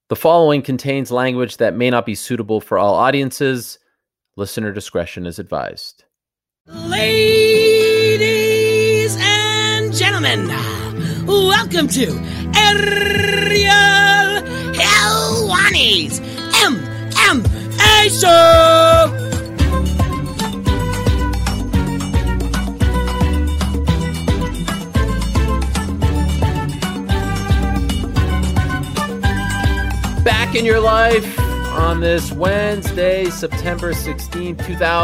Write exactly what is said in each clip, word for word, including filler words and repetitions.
The following contains language that may not be suitable for all audiences. Listener discretion is advised. Ladies and gentlemen, welcome to Ariel Helwani's M M A Show! Back in your life on this Wednesday, September sixteenth,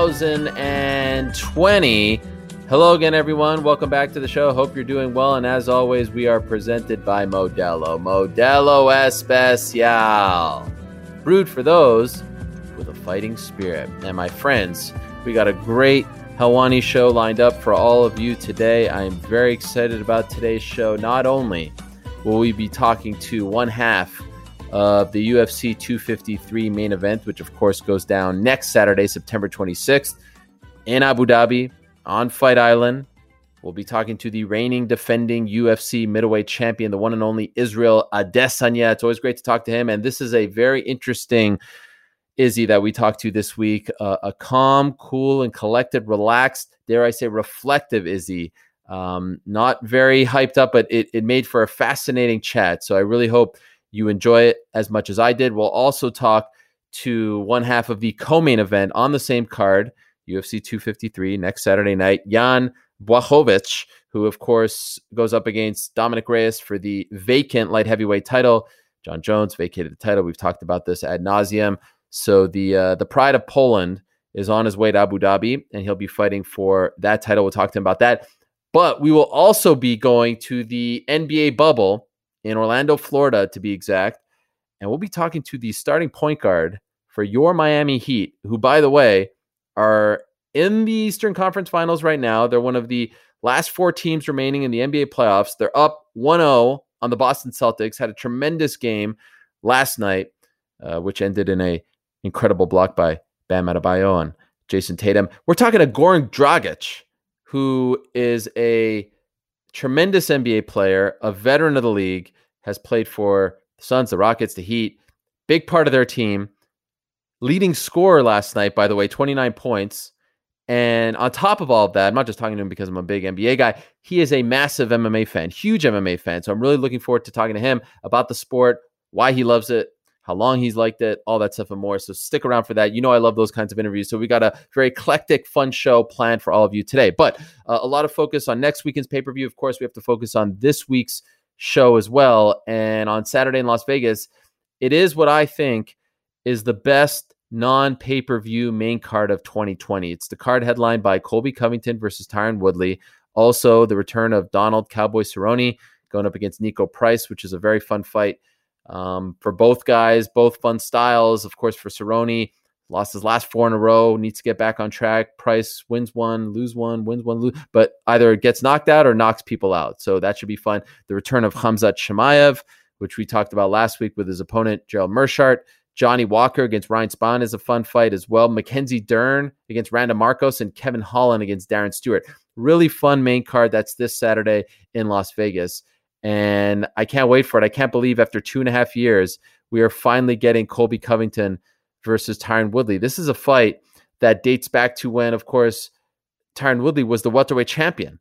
twenty twenty. Hello again, everyone. Welcome back to the show. Hope you're doing well. And as always, we are presented by Modelo. Modelo Especial. Brewed for those with a fighting spirit. And my friends, we got a great Helwani show lined up for all of you today. I am very excited about today's show. Not only will we be talking to one half of the U F C two fifty-three main event, which of course goes down next Saturday, September twenty-sixth in Abu Dhabi on Fight Island. We'll be talking to the reigning defending U F C middleweight champion, the one and only Israel Adesanya. It's always great to talk to him. And this is a very interesting Izzy that we talked to this week. Uh, a calm, cool, and collected, relaxed, dare I say reflective Izzy. Um, not very hyped up, but it, it made for a fascinating chat. So I really hope you enjoy it as much as I did. We'll also talk to one half of the co-main event on the same card, U F C two fifty-three, next Saturday night. Jan Blachowicz, who of course goes up against Dominic Reyes for the vacant light heavyweight title. John Jones vacated the title. We've talked about this ad nauseum. So the uh, the pride of Poland is on his way to Abu Dhabi, and he'll be fighting for that title. We'll talk to him about that. But we will also be going to the N B A bubble in Orlando, Florida, to be exact. And we'll be talking to the starting point guard for your Miami Heat, who, by the way, are in the Eastern Conference Finals right now. They're one of the last four teams remaining in the N B A playoffs. They're up one oh on the Boston Celtics, had a tremendous game last night, uh, which ended in a incredible block by Bam Adebayo and Jason Tatum. We're talking to Goran Dragic, who is a tremendous N B A player, a veteran of the league, has played for the Suns, the Rockets, the Heat, big part of their team. Leading scorer last night, by the way, twenty-nine points. And on top of all of that, I'm not just talking to him because I'm a big N B A guy. He is a massive M M A fan, huge M M A fan. So I'm really looking forward to talking to him about the sport, why he loves it, how long he's liked it, all that stuff and more. So stick around for that. You know I love those kinds of interviews. So we got a very eclectic, fun show planned for all of you today. But uh, a lot of focus on next weekend's pay-per-view. Of course, we have to focus on this week's show as well. And on Saturday in Las Vegas, it is what I think is the best non-pay-per-view main card of twenty twenty. It's the card headlined by Colby Covington versus Tyron Woodley. Also, the return of Donald Cowboy Cerrone going up against Nico Price, which is a very fun fight. Um, for both guys, both fun styles. Of course, for Cerrone, lost his last four in a row, needs to get back on track. Price wins one, lose one, wins one, lose, but either gets knocked out or knocks people out. So that should be fun. The return of Khamzat Chimaev, which we talked about last week with his opponent, Gerald Meerschaert. Johnny Walker against Ryan Spahn is a fun fight as well. Mackenzie Dern against Randa Marcos and Kevin Holland against Darren Stewart. Really fun main card. That's this Saturday in Las Vegas. And I can't wait for it. I can't believe after two and a half years, we are finally getting Colby Covington versus Tyron Woodley. This is a fight that dates back to when, of course, Tyron Woodley was the welterweight champion.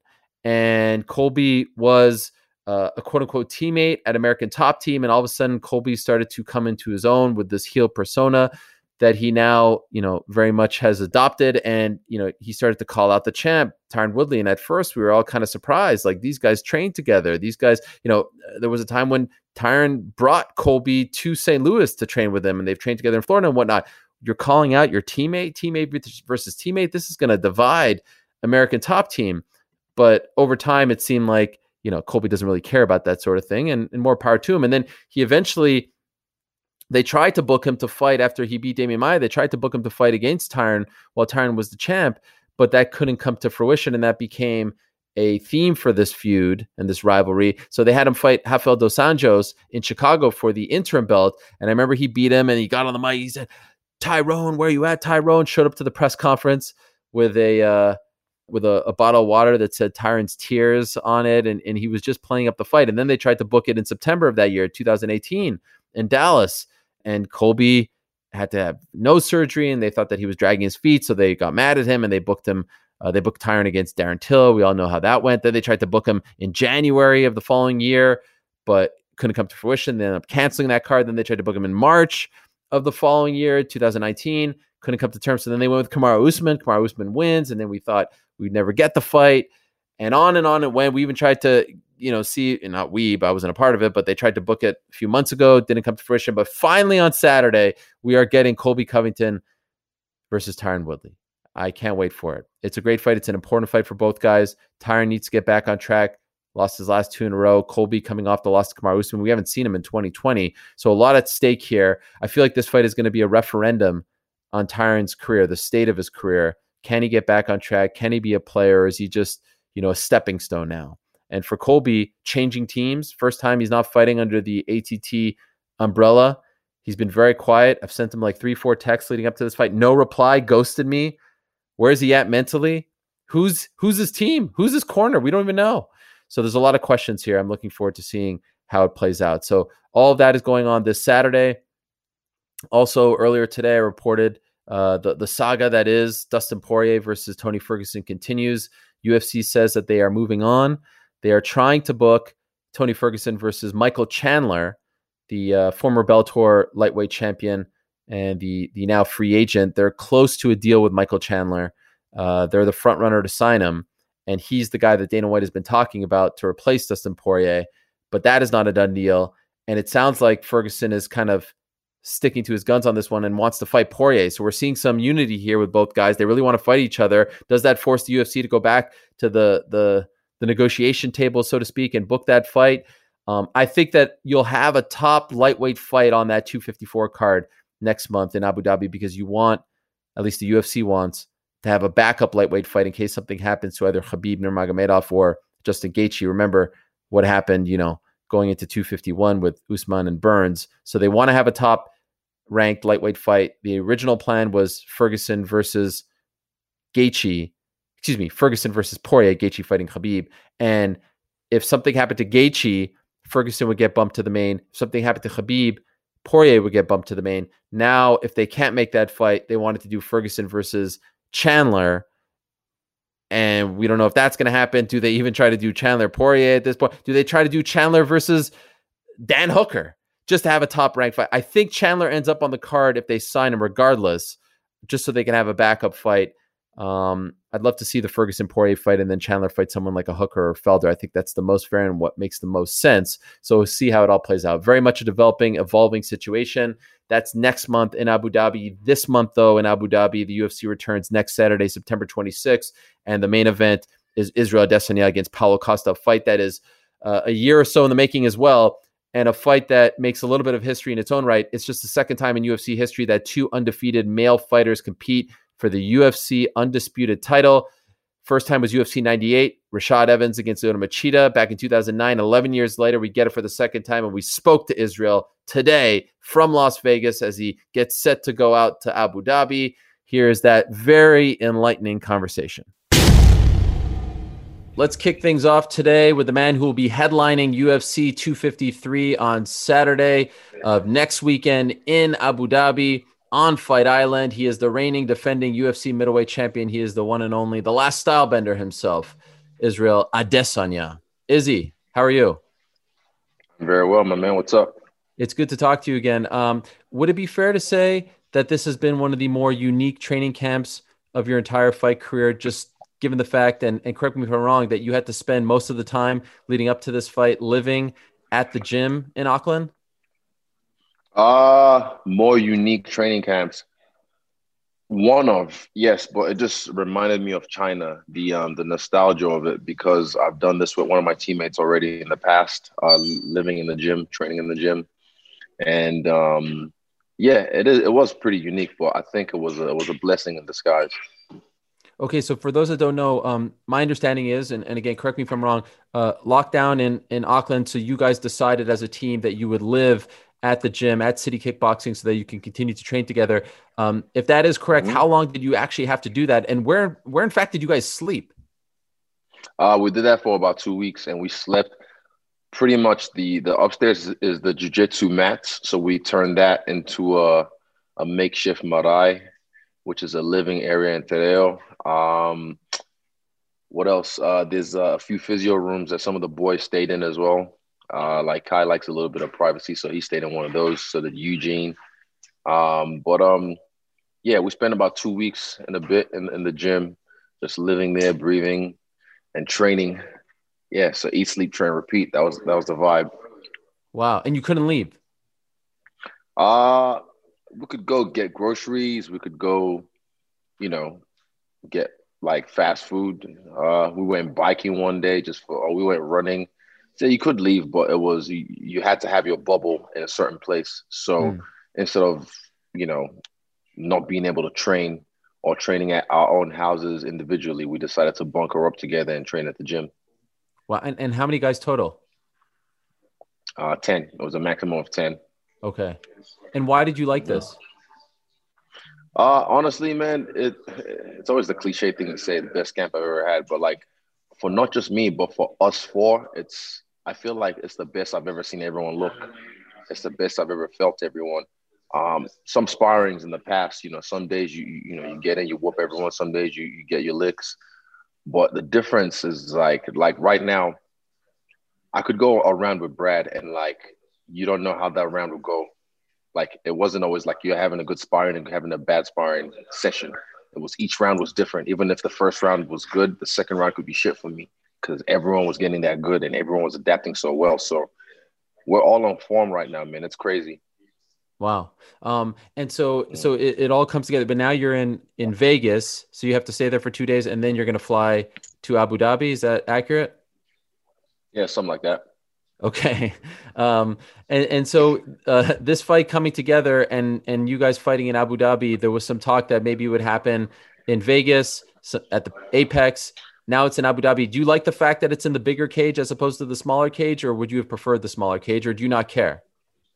And Colby was uh, a quote-unquote teammate at American Top Team. And all of a sudden, Colby started to come into his own with this heel persona that he now, you know, very much has adopted. And, you know, he started to call out the champ, Tyron Woodley. And at first we were all kind of surprised, like these guys trained together. These guys, you know, there was a time when Tyron brought Colby to Saint Louis to train with him, and they've trained together in Florida and whatnot. You're calling out your teammate, teammate versus teammate. This is going to divide American Top Team. But over time, it seemed like, you know, Colby doesn't really care about that sort of thing, and, and more power to him. And then he eventually, they tried to book him to fight after he beat Damian Maia. They tried to book him to fight against Tyron while Tyron was the champ, but that couldn't come to fruition. And that became a theme for this feud and this rivalry. So they had him fight Rafael Dos Anjos in Chicago for the interim belt. And I remember he beat him and he got on the mic. He said, Tyrone, where are you at? Tyrone showed up to the press conference with a, uh, with a, a bottle of water that said Tyron's Tears on it. And, and he was just playing up the fight. And then they tried to book it in September of that year, two thousand eighteen in Dallas. and Colby had to have no surgery, and they thought that he was dragging his feet, so they got mad at him and they booked him. Uh, they booked Tyron against Darren Till. We all know how that went. Then they tried to book him in January of the following year, but couldn't come to fruition. They ended up canceling that card. Then they tried to book him in March of the following year, two thousand nineteen. Couldn't come to terms. So then they went with Kamaru Usman. Kamaru Usman wins, and then we thought we'd never get the fight. And on and on it went. We even tried to, you know, see, and not we, but I wasn't a part of it, but they tried to book it a few months ago. Didn't come to fruition. But finally on Saturday, we are getting Colby Covington versus Tyron Woodley. I can't wait for it. It's a great fight. It's an important fight for both guys. Tyron needs to get back on track. Lost his last two in a row. Colby coming off the loss to Kamaru Usman. We haven't seen him in twenty twenty. So a lot at stake here. I feel like this fight is going to be a referendum on Tyron's career, the state of his career. Can he get back on track? Can he be a player? Or is he just, you know, a stepping stone now? And for Colby, changing teams. First time he's not fighting under the A T T umbrella. He's been very quiet. I've sent him like three, four texts leading up to this fight. No reply, ghosted me. Where is he at mentally? Who's who's his team? Who's his corner? We don't even know. So there's a lot of questions here. I'm looking forward to seeing how it plays out. So all of that is going on this Saturday. Also, earlier today, I reported uh, the, the saga that is Dustin Poirier versus Tony Ferguson continues. U F C says that they are moving on. They are trying to book Tony Ferguson versus Michael Chandler, the uh, former Bellator lightweight champion and the, the now free agent. They're close to a deal with Michael Chandler. Uh, they're the front runner to sign him. And he's the guy that Dana White has been talking about to replace Dustin Poirier. But that is not a done deal. And it sounds like Ferguson is kind of sticking to his guns on this one and wants to fight Poirier. So we're seeing some unity here with both guys. They really want to fight each other. Does that force the U F C to go back to the the, the negotiation table, so to speak, and book that fight? Um, I think that you'll have a top lightweight fight on that two fifty-four card next month in Abu Dhabi because you want, at least the U F C wants, to have a backup lightweight fight in case something happens to either Khabib Nurmagomedov or Justin Gaethje. Remember what happened, you know, going into two fifty-one with Usman and Burns. So they want to have a top ranked lightweight fight. The original plan was Ferguson versus Gaethje, excuse me, Ferguson versus Poirier, Gaethje fighting Khabib. And if something happened to Gaethje, Ferguson would get bumped to the main. If something happened to Khabib, Poirier would get bumped to the main. Now, if they can't make that fight, they wanted to do Ferguson versus Chandler, and we don't know if that's going to happen. Do they even try to do Chandler Poirier at this point? Do they try to do Chandler versus Dan Hooker just to have a top ranked fight? I think Chandler ends up on the card if they sign him regardless, just so they can have a backup fight. Um, I'd love to see the Ferguson Poirier fight and then Chandler fight someone like a Hooker or Felder. I think that's the most fair and what makes the most sense. So we'll see how it all plays out. Very much a developing, evolving situation. That's next month in Abu Dhabi. This month, though, in Abu Dhabi, the U F C returns next Saturday, September twenty-sixth. And the main event is Israel Adesanya against Paulo Costa, a fight that is uh, a year or so in the making as well, and a fight that makes a little bit of history in its own right. It's just the second time in U F C history that two undefeated male fighters compete for the U F C undisputed title. First time was U F C ninety-eight, Rashad Evans against Lyoto Machida back in two thousand nine. eleven years later, we get it for the second time, and we spoke to Israel today from Las Vegas as he gets set to go out to Abu Dhabi. Here's that very enlightening conversation. Let's kick things off today with the man who will be headlining U F C two fifty-three on Saturday of next weekend in Abu Dhabi. On Fight Island, he is the reigning defending U F C middleweight champion. He is the one and only, the last stylebender himself, Israel Adesanya. Izzy, how are you? Very well, my man. What's up? It's good to talk to you again. Um, would it be fair to say that this has been one of the more unique training camps of your entire fight career, just given the fact, and, and correct me if I'm wrong, that you had to spend most of the time leading up to this fight living at the gym in Auckland? Uh, more unique training camps. One of, yes, but it just reminded me of China, the um, the nostalgia of it, because I've done this with one of my teammates already in the past, uh, living in the gym, training in the gym. And um, yeah, it is. It was pretty unique, but I think it was a, it was a blessing in disguise. Okay, so for those that don't know, um, my understanding is, and, and again, correct me if I'm wrong, uh, lockdown in, in Auckland, so you guys decided as a team that you would live at the gym, at City Kickboxing, so that you can continue to train together. Um, if that is correct, mm-hmm. How long did you actually have to do that? And where, where in fact, did you guys sleep? Uh, we did that for about two weeks, and we slept pretty much the the upstairs is, is the jujitsu mats. So we turned that into a a makeshift marae, which is a living area in Tereo. Um, what else? Uh, there's a few physio rooms that some of the boys stayed in as well. Uh, like Kai likes a little bit of privacy, so he stayed in one of those. So did Eugene. Um, but um, yeah, we spent about two weeks and a bit in, in the gym, just living there, breathing, and training. Yeah, so eat, sleep, train, repeat. That was that was the vibe. Wow, and you couldn't leave. Uh we could go get groceries. We could go, you know, get like fast food. Uh, we went biking one day just for, or we went running. So you could leave, but it was you, you had to have your bubble in a certain place. So Mm. instead of, you know, not being able to train or training at our own houses individually, we decided to bunker up together and train at the gym. Wow, and, and how many guys total? Uh, ten. It was a maximum of ten. Okay. And why did you like this? Uh, honestly, man, it it's always the cliche thing to say the best camp I've ever had, but like for not just me, but for us four, it's I feel like it's the best I've ever seen everyone look. It's the best I've ever felt everyone. Um, some sparrings in the past, you know, some days you you know you get in, you whoop everyone. Some days you you get your licks, but the difference is like like right now, I could go around with Brad and like you don't know how that round will go. Like it wasn't always like you're having a good sparring and having a bad sparring session. It was each round was different. Even if the first round was good, the second round could be shit for me because everyone was getting that good and everyone was adapting so well. So we're all on form right now, man. It's crazy. Wow. Um, and so, so it, it all comes together, but now you're in, in Vegas. So you have to stay there for two days and then you're going to fly to Abu Dhabi. Is that accurate? Yeah, something like that. Okay. Um, and, and so uh, this fight coming together and, and you guys fighting in Abu Dhabi, there was some talk that maybe it would happen in Vegas at the Apex. Now it's in Abu Dhabi. Do you like the fact that it's in the bigger cage as opposed to the smaller cage, or would you have preferred the smaller cage, or do you not care?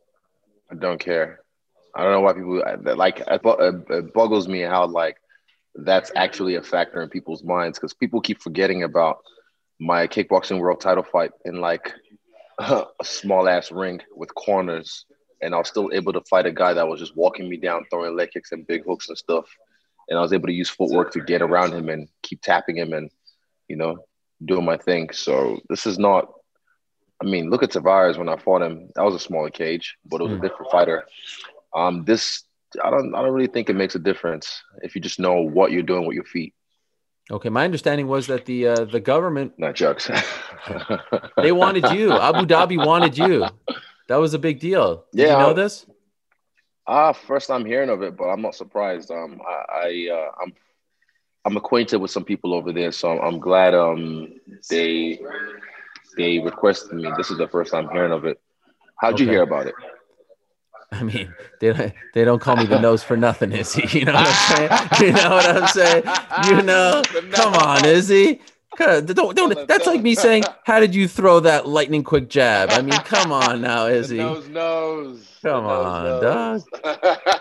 I don't care. I don't know why people like it boggles me how like that's actually a factor in people's minds because people keep forgetting about my kickboxing world title fight in like a small ass ring with corners, and I was still able to fight a guy that was just walking me down, throwing leg kicks and big hooks and stuff. And I was able to use footwork to get around him and keep tapping him and, you know, doing my thing. So this is not, I mean, look at Tavares when I fought him. That was a smaller cage, but it was mm. a different fighter. Um, this, I don't, I don't really think it makes a difference if you just know what you're doing with your feet. Okay, my understanding was that the uh, the government not jokes. They wanted you. Abu Dhabi wanted you. That was a big deal. Did yeah, you know this? Ah, uh, first time hearing of it, but I'm not surprised. Um, I, I uh, I'm I'm acquainted with some people over there, so I'm, I'm glad um they they requested me. This is the first time hearing of it. How'd okay. you hear about it? I mean, they don't, they don't call me the nose for nothing, Izzy. You know what I'm saying? You know what I'm saying? You know, come on, Izzy. Don't, don't, that's like me saying, how did you throw that lightning quick jab? I mean, come on now, Izzy. The nose, nose. Come the on, nose, dog.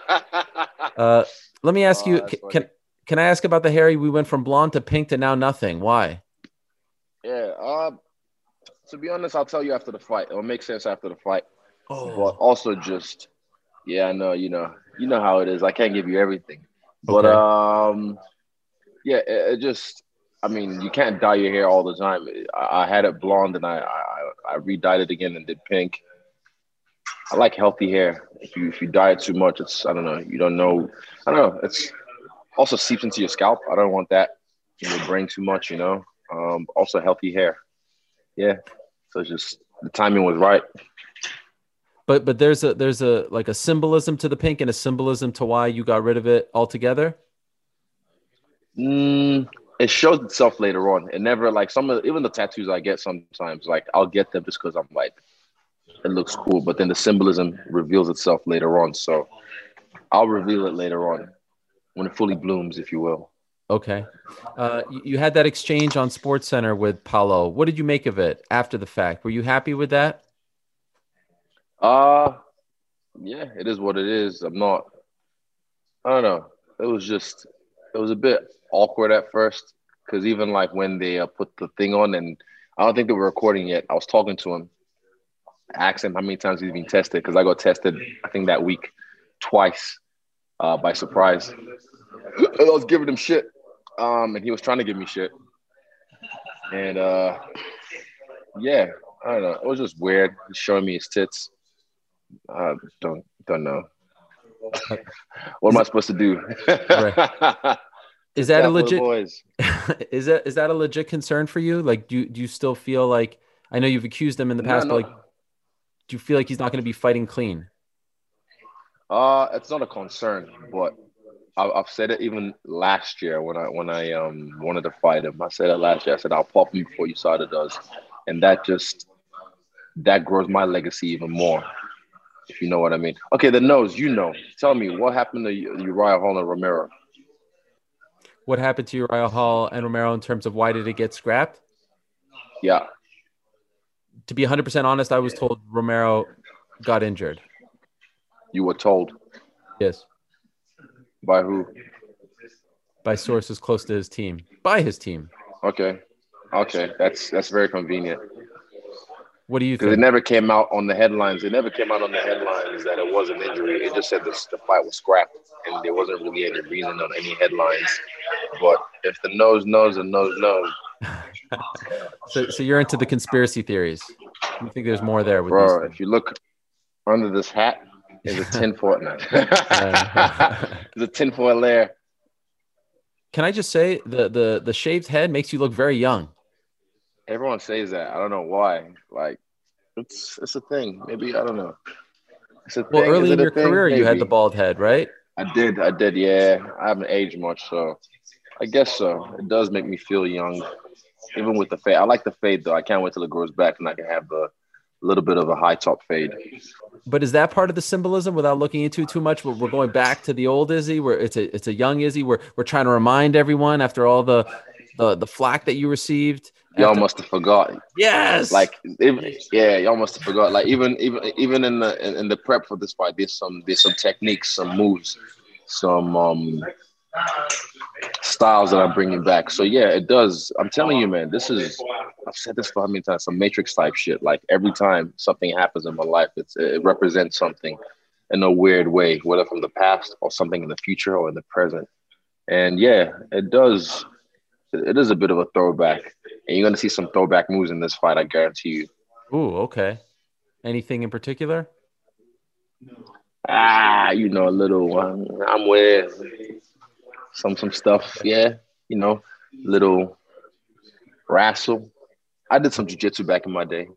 uh, let me ask oh, you, can, can can I ask about the Harry? We went from blonde to pink to now nothing. Why? Yeah. Uh, to be honest, I'll tell you after the fight. It'll make sense after the fight. Oh. But also just, yeah, I know, you know, you know how it is. I can't give you everything. But, okay. um, yeah, it, it just, I mean, you can't dye your hair all the time. I, I had it blonde and I, I, I re-dyed it again and did pink. I like healthy hair. If you if you dye it too much, it's, I don't know, you don't know. I don't know. It's also seeps into your scalp. I don't want that in your brain too much, you know. Um, also healthy hair. Yeah. So it's just, the timing was right. But but there's a there's a like a symbolism to the pink and a symbolism to why you got rid of it altogether. Mm, it shows itself later on. It never like some of even the tattoos I get sometimes like I'll get them just because I'm like it looks cool, but then the symbolism reveals itself later on. So I'll reveal it later on when it fully blooms, if you will. Okay, uh, you, you had that exchange on SportsCenter with Paulo. What did you make of it after the fact? Were you happy with that? Uh, yeah, it is what it is. I'm not, I don't know. It was just, it was a bit awkward at first because even like when they uh, put the thing on and I don't think they were recording yet, I was talking to him ask him how many times he's been tested because I got tested, I think that week twice uh, by surprise. I was giving him shit, um, and he was trying to give me shit. And uh, yeah, I don't know. It was just weird. He's showing me his tits. I don't don't know. What am I supposed to do? Right. Is that a legit? Boys. is that is that a legit concern for you? Like, do you, do you still feel like, I know you've accused him in the past, no, no. but like, do you feel like he's not going to be fighting clean? Uh, it's not a concern, but I, I've said it even last year when I when I um wanted to fight him. I said it last year. I said I'll pop him before USADA does, and that just that grows my legacy even more. If you know what I mean. Okay, the nose. You know. Tell me what happened to Uriah Hall and Romero. What happened to Uriah Hall and Romero in terms of why did it get scrapped? Yeah. To be one hundred percent honest, I was told Romero got injured. You were told? Yes. By who? By sources close to his team. By his team. Okay. Okay. That's that's very convenient. What do you think? Because it never came out on the headlines. It never came out on the headlines that it was an injury. It just said this, the fight was scrapped, and there wasn't really any reason on any headlines. But if the nose knows, the nose knows. so, so you're into the conspiracy theories. You think there's more there with Bro, these if you look under this hat, there's a tinfoil. There's a tinfoil layer. Can I just say the the the shaved head makes you look very young? Everyone says that. I don't know why. Like, it's it's a thing. Maybe I don't know. It's a well, thing. early in your thing? career, Maybe. you had the bald head, right? I did. I did. Yeah. I haven't aged much, so I guess so. It does make me feel young, even with the fade. I like the fade though. I can't wait till it grows back and I can have the little bit of a high top fade. But is that part of the symbolism? Without looking into it too much, we're, we're going back to the old Izzy, where it's a it's a young Izzy. We're we're trying to remind everyone after all the the the flack that you received. Y'all after... must have forgotten. Yes. Like, if, yeah, y'all must have forgot. Like, even even even in the in, in the prep for this fight, there's some there's some techniques, some moves, some um styles that I'm bringing back. So yeah, it does. I'm telling you, man, this is. I've said this for how many times? Some Matrix type shit. Like every time something happens in my life, it's it represents something in a weird way, whether from the past or something in the future or in the present. And yeah, it does. It is a bit of a throwback, and you're going to see some throwback moves in this fight. I guarantee you. Ooh, okay. Anything in particular? Ah, you know, a little one. I'm with some some stuff. Yeah, you know, little wrestle. I did some jiu-jitsu back in my day.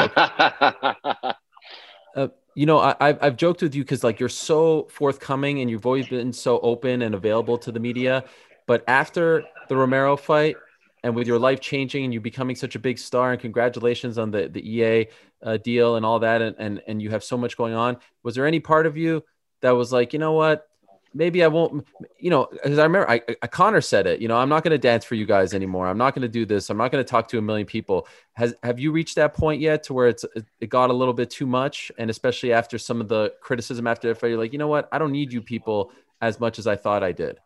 uh, you know, I, I've I've joked with you because like you're so forthcoming and you've always been so open and available to the media. But after the Romero fight and with your life changing and you becoming such a big star, and congratulations on the, the E A uh, deal and all that, and, and, and you have so much going on, was there any part of you that was like, you know what, maybe I won't, you know, because I remember I, I, Connor said it, you know, I'm not going to dance for you guys anymore. I'm not going to do this. I'm not going to talk to a million people. Has, have you reached that point yet to where it's, it got a little bit too much? And especially after some of the criticism after the fight, you're like, you know what, I don't need you people as much as I thought I did.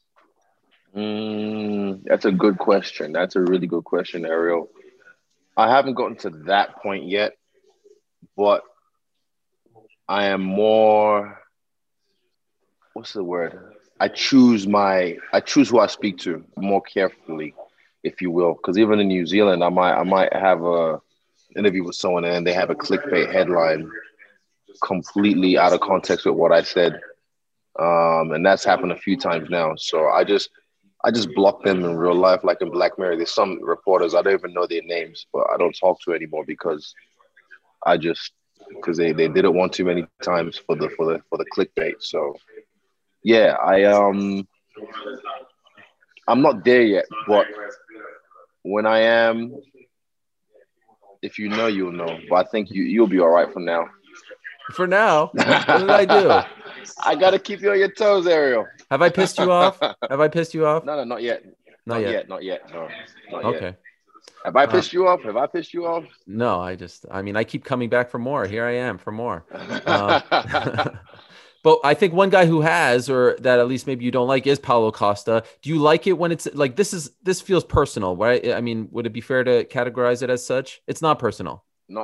Mm, that's a good question. That's a really good question, Ariel. I haven't gotten to that point yet, but I am more, what's the word? I choose my, I choose who I speak to more carefully, if you will. Because even in New Zealand, I might, I might have a interview with someone and they have a clickbait headline completely out of context with what I said. Um, and that's happened a few times now. So I just, I just block them in real life, like in Black Mirror. There's some reporters, I don't even know their names, but I don't talk to anymore because I just, because they, they did it one too many times for the, for the, for the clickbait. So yeah, I, um, I'm not there yet, but when I am, if you know, you'll know, but I think you, you'll be all right for now. For now? What did I do? I got to keep you on your toes, Ariel. Have I pissed you off? Have I pissed you off? No, no, not yet. Not, not yet. yet. Not yet. No, not okay. Yet. Have I pissed uh, you off? Have I pissed you off? No, I just, I mean, I keep coming back for more. Here I am for more. Uh, but I think one guy who has, or that at least maybe you don't like, is Paulo Costa. Do you like it when it's like, this is, this feels personal, right? I mean, would it be fair to categorize it as such? It's not personal. Not,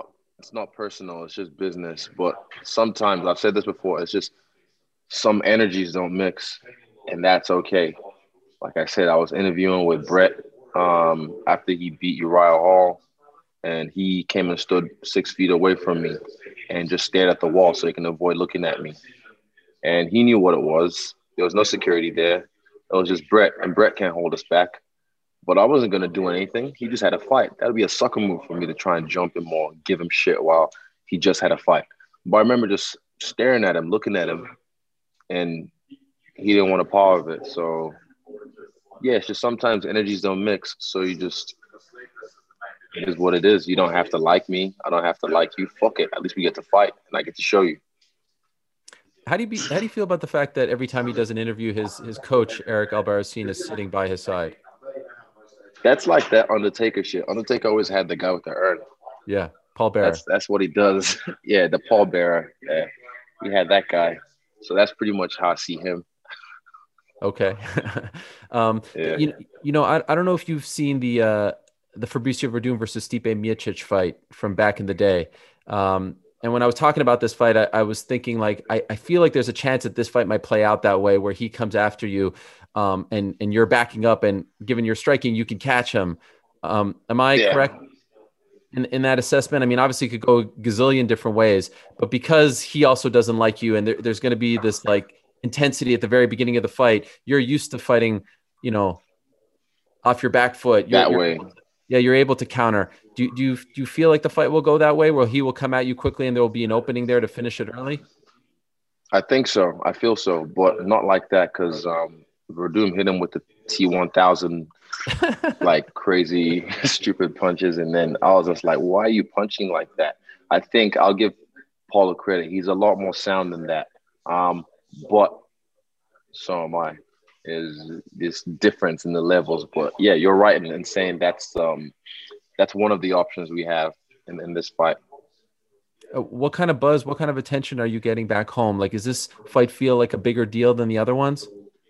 it's not personal. It's just business. But sometimes I've said this before. It's just some energies don't mix, and that's okay. Like I said, I was interviewing with Brett um, after he beat Uriah Hall, and he came and stood six feet away from me and just stared at the wall so he can avoid looking at me. And he knew what it was. There was no security there. It was just Brett, and Brett can't hold us back. But I wasn't going to do anything. He just had a fight. That would be a sucker move for me to try and jump him or give him shit while he just had a fight. But I remember just staring at him, looking at him, and he didn't want a part of it. So, yeah, it's just sometimes energies don't mix. So you just, it is what it is. You don't have to like me. I don't have to like you. Fuck it. At least we get to fight, and I get to show you. How do you be, how do you feel about the fact that every time he does an interview, his his coach Eric Albarracin is sitting by his side? That's like that Undertaker shit. Undertaker always had the guy with the urn. Yeah, Paul Bearer. That's that's what he does. Yeah, the Paul Bearer. Yeah, he had that guy. So that's pretty much how I see him. Okay. um, yeah. you, you know, I, I don't know if you've seen the uh, the Fabricio Verdum versus Stipe Miocic fight from back in the day. Um, and when I was talking about this fight, I, I was thinking like, I, I feel like there's a chance that this fight might play out that way, where he comes after you um, and, and you're backing up, and given your striking, you can catch him. Um, am I yeah. correct in, in that assessment? I mean, obviously it could go a gazillion different ways, but because he also doesn't like you, and there, there's going to be this like intensity at the very beginning of the fight, you're used to fighting, you know, off your back foot. You're, that you're, way. Yeah, you're able to counter. Do, do, you, do you feel like the fight will go that way, where he will come at you quickly and there will be an opening there to finish it early? I think so. I feel so, but not like that, because um, Verdum hit him with the T one thousand, like crazy, stupid punches. And then I was just like, why are you punching like that? I think I'll give Paul a credit. He's a lot more sound than that. Um, but so am I. Is this difference in the levels? But yeah, you're right in, in saying that's um, that's one of the options we have in, in this fight. What kind of buzz, what kind of attention are you getting back home? Like, does this fight feel like a bigger deal than the other ones?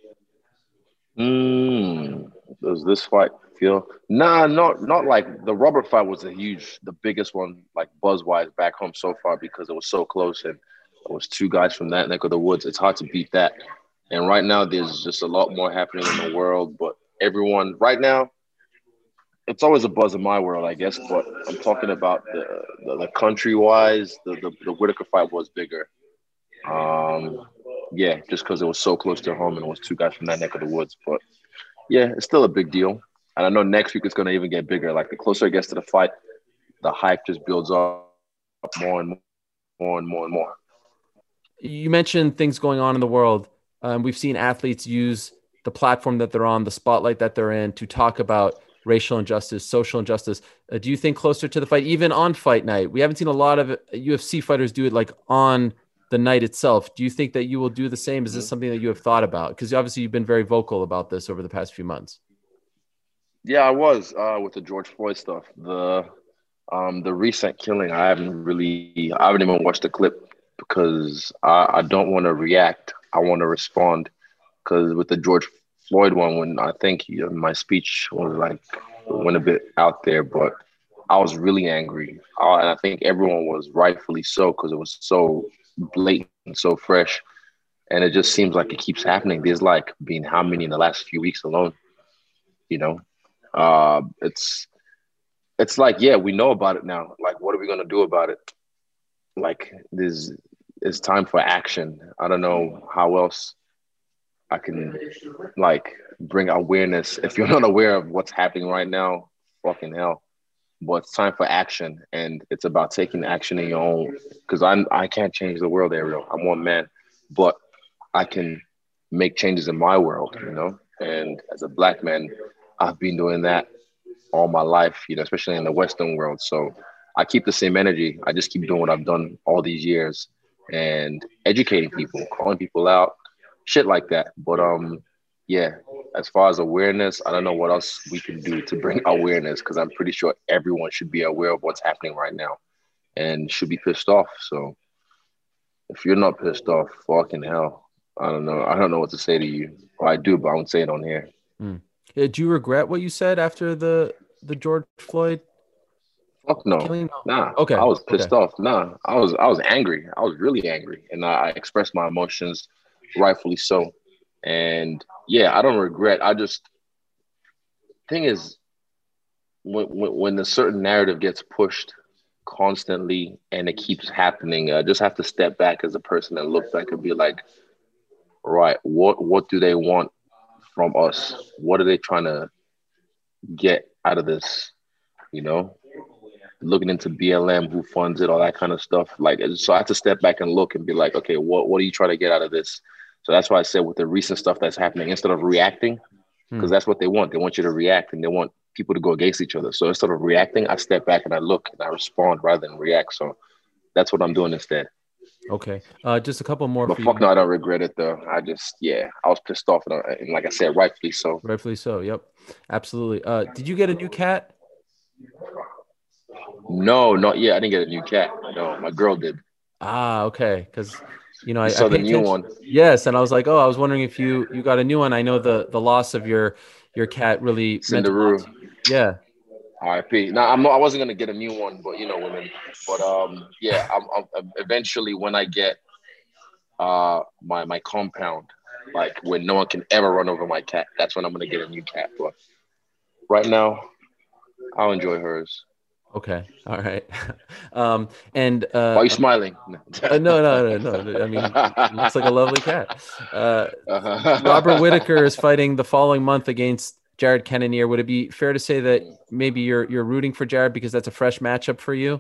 Mm, does this fight feel? Nah, not not like the Robert fight was a huge, the biggest one, like buzz-wise back home so far, because it was so close and it was two guys from that neck of the woods. It's hard to beat that. And right now, there's just a lot more happening in the world. But everyone right now, it's always a buzz in my world, I guess. But I'm talking about the the, the country-wise, the, the the Whitaker fight was bigger. Um, yeah, just because it was so close to home and it was two guys from that neck of the woods. But yeah, it's still a big deal. And I know next week it's going to even get bigger. Like the closer it gets to the fight, the hype just builds up more and more and more and more. You mentioned things going on in the world. Um, we've seen athletes use the platform that they're on, the spotlight that they're in, to talk about racial injustice, social injustice. Uh, do you think closer to the fight, even on fight night? We haven't seen a lot of U F C fighters do it like on the night itself. Do you think that you will do the same? Is this something that you have thought about? Because obviously you've been very vocal about this over the past few months. Yeah, I was uh, with the George Floyd stuff. The um, the recent killing, I haven't really, I haven't even watched the clip because I, I don't want to react. I want to respond, because with the George Floyd one, when I think you know, my speech was like, went a bit out there, but I was really angry. Uh, and I think everyone was rightfully so, because it was so blatant and so fresh. And it just seems like it keeps happening. There's like been how many in the last few weeks alone, you know? Uh, it's, it's like, yeah, we know about it now. Like, what are we going to do about it? Like, there's, it's time for action. I don't know how else I can like bring awareness. If you're not aware of what's happening right now, fucking hell. But it's time for action, and it's about taking action in your own. Because I I can't change the world, Ariel. I'm one man, but I can make changes in my world, you know. And as a black man, I've been doing that all my life, you know, especially in the Western world. So I keep the same energy. I just keep doing what I've done all these years. And educating people, calling people out, shit like that. But um, yeah, as far as awareness, I don't know what else we can do to bring awareness, because I'm pretty sure everyone should be aware of what's happening right now and should be pissed off. So if you're not pissed off, fucking hell, I don't know. I don't know what to say to you. Or I do, but I won't say it on here. Mm. Yeah, do you regret what you said after the the George Floyd Fuck no. Killing? Nah, No. Okay. I was Okay. pissed off. Nah, I was I was angry. I was really angry, and I, I expressed my emotions, rightfully so. And yeah, I don't regret. I just thing is when when, when a certain narrative gets pushed constantly and it keeps happening, I just have to step back as a person and look back and be like, right, what what do they want from us? What are they trying to get out of this? You know, looking into B L M, who funds it, all that kind of stuff. Like, so I had to step back and look and be like, okay, what what are you trying to get out of this? So that's why I said with the recent stuff that's happening, instead of reacting, Hmm. because that's what they want. They want you to react and they want people to go against each other. So instead of reacting, I step back and I look and I respond rather than react. So that's what I'm doing instead. Okay. Uh, just a couple more But for fuck you. no, I don't regret it though. I just, yeah, I was pissed off. And, I, and like I said, rightfully so. Rightfully so. Yep. Absolutely. Uh, did you get a new cat? No, not yet. I didn't get a new cat. No, my girl did. Ah, okay. Because you know, You I, I saw the pay new attention. one. Yes, and I was like, oh, I was wondering if you you got a new one. I know the the loss of your your cat really meant a lot Cinderoo. to you. Yeah. R I P. Now I'm not. I wasn't gonna get a new one, but you know, women. But um, yeah. I'm, I'm eventually when I get uh my my compound, like when no one can ever run over my cat, that's when I'm gonna get a new cat. But right now, I'll enjoy hers. Okay. All right. Um, and Why uh, are you smiling? uh, no, no, no, no. I mean, it looks like a lovely cat. Uh, Robert uh-huh. Whitaker is fighting the following month against Jared Cannonier. Would it be fair to say that maybe you're you're rooting for Jared because that's a fresh matchup for you?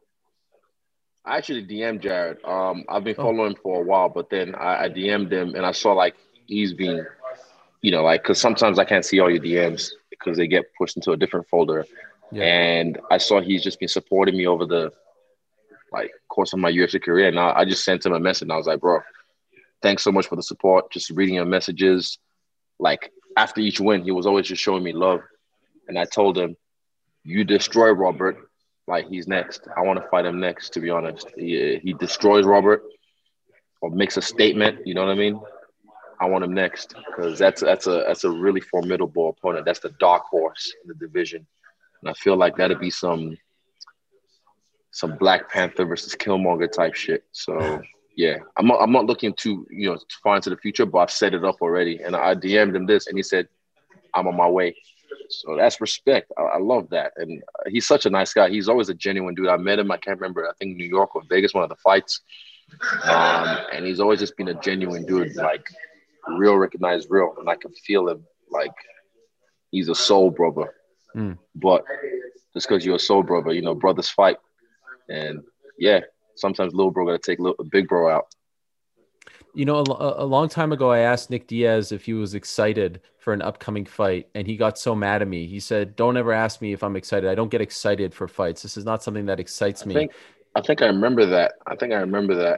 I actually D M'd Jared. Um, I've been Oh, following him for a while, but then I, I D M'd him and I saw like he's been, you know, like because sometimes I can't see all your D Ms because they get pushed into a different folder. yeah. And I saw he's just been supporting me over the like course of my U F C career. And I, I just sent him a message and I was like, bro, thanks so much for the support. Just reading your messages. Like after each win, he was always just showing me love. And I told him, you destroy Robert. Like he's next. I want to fight him next, to be honest. He, he destroys Robert or makes a statement. You know what I mean? I want him next because that's that's a that's a really formidable opponent. That's the dark horse in the division. And I feel like that'd be some some Black Panther versus Killmonger type shit. So yeah, I'm not, I'm not looking to you know far into the future, but I've set it up already. And I D M'd him this, and he said, "I'm on my way." So that's respect. I, I love that, and he's such a nice guy. He's always a genuine dude. I met him. I can't remember. I think New York or Vegas, one of the fights. Um, and he's always just been a genuine dude, like real, recognized real, and I can feel him. Like he's a soul brother. Mm. But just because you're a soul brother, you know, brothers fight. And yeah, sometimes little bro got to take little, big bro out. You know, a, a long time ago, I asked Nick Diaz if he was excited for an upcoming fight, and he got so mad at me. He said, "Don't ever ask me if I'm excited. I don't get excited for fights. This is not something that excites I me." think, I think I remember that. I think I remember that.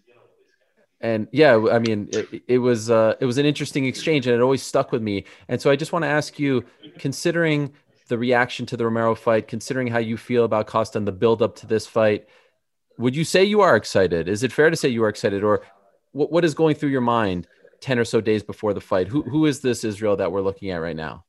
And yeah, I mean, it, it was uh, it was an interesting exchange, and it always stuck with me. And so I just want to ask you, considering the reaction to the Romero fight, considering how you feel about Costa and the build up to this fight, would you say you are excited? Is it fair to say you are excited, or what, what is going through your mind ten or so days before the fight? Who who is this Israel that we're looking at right now?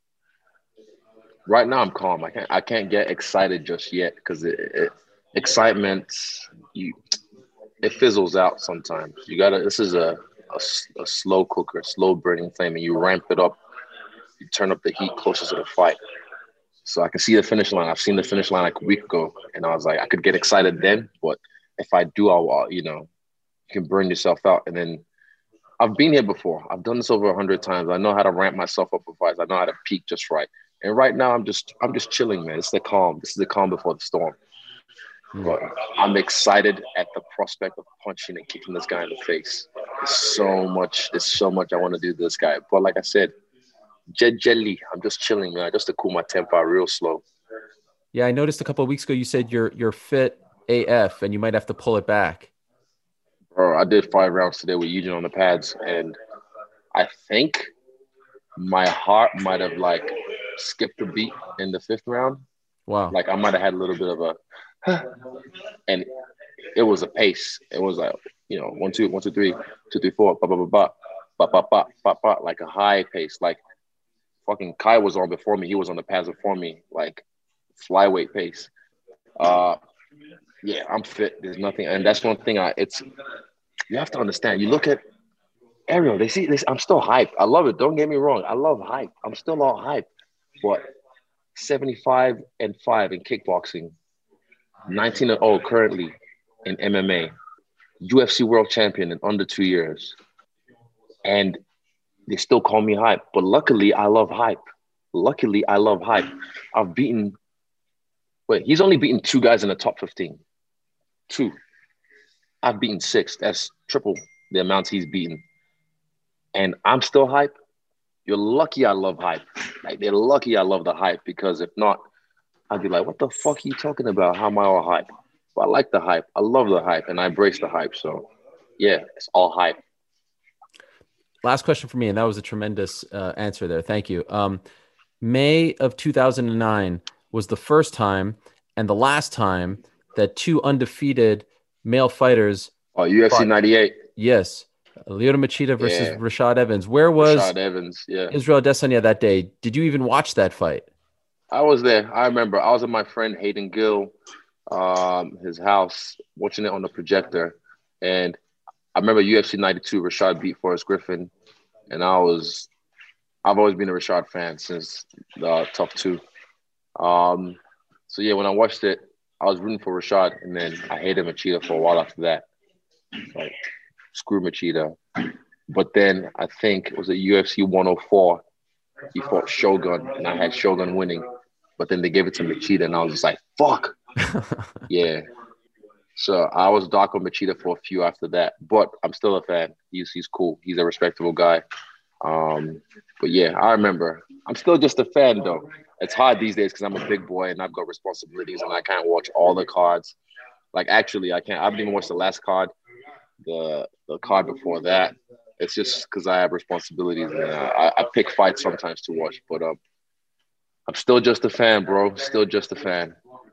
Right now, I'm calm. I can't, I can't get excited just yet because it, it, excitement, you, it fizzles out sometimes. You gotta. This is a, a, a slow cooker, slow burning flame, and you ramp it up. You turn up the heat closer to the fight. So I can see the finish line. I've seen the finish line like a week ago, and I was like, I could get excited then, but if I do, I'll, I'll you know, you can burn yourself out. And then I've been here before. I've done this over a hundred times. I know how to ramp myself up for fights. I know how to peak just right. And right now, I'm just, I'm just chilling, man. It's the calm. This is the calm before the storm. Hmm. But I'm excited at the prospect of punching and kicking this guy in the face. There's so much. There's so much I want to do to this guy. But like I said, jet jelly. I'm just chilling, man. Just to cool my temper real slow. Yeah, I noticed a couple of weeks ago you said you're you're fit A F and you might have to pull it back. Bro, I did five rounds today with Eugene on the pads, and I think my heart might have like skipped a beat in the fifth round. Wow. Like I might have had a little bit of a, and it was a pace. It was like you know one two one two three two three four ba ba ba ba ba ba ba ba ba like a high pace. Like fucking Kai was on before me. He was on the pads before me, like flyweight pace. Uh, yeah, I'm fit. There's nothing, and that's one thing. I it's you have to understand. You look at Ariel. They see this. I'm still hyped. I love it. Don't get me wrong. I love hype. I'm still all hype. But seventy-five and five in kickboxing, nineteen and oh currently in M M A, U F C world champion in under two years, and they still call me hype. But luckily, I love hype. Luckily, I love hype. I've beaten. Wait, he's only beaten two guys in the top fifteen. Two. I've beaten six. That's triple the amounts he's beaten. And I'm still hype. You're lucky I love hype. Like, they're lucky I love the hype, because if not, I'd be like, what the fuck are you talking about? How am I all hype? But I like the hype. I love the hype, and I embrace the hype. So, yeah, it's all hype. Last question for me, and that was a tremendous uh, answer there. Thank you. Um, May of two thousand nine was the first time and the last time that two undefeated male fighters. Oh, U F C ninety-eight. Yes. Lyoto Machida versus Yeah. Rashad Evans. Where was Rashad Evans, yeah. Israel Adesanya that day? Did you even watch that fight? I was there. I remember. I was at my friend Hayden Gill, um, his house, watching it on the projector. And I remember U F C ninety-two, Rashad beat Forrest Griffin. And I was, I've always been a Rashad fan since the Tough Two. Um, so, yeah, when I watched it, I was rooting for Rashad. And then I hated Machida for a while after that. Like, screw Machida. But then I think it was a U F C one oh four. He fought Shogun, and I had Shogun winning. But then they gave it to Machida, and I was just like, fuck. Yeah. So I was dark on Machida for a few after that. But I'm still a fan. He's he's cool. He's a respectable guy. Um, but, yeah, I remember. I'm still just a fan, though. It's hard these days because I'm a big boy, and I've got responsibilities, and I can't watch all the cards. Like, actually, I can't. I haven't even watched the last card. The the card before that, it's just because I have responsibilities, and uh, I, I pick fights sometimes to watch. But um, I'm still just a fan, bro. Still just a fan.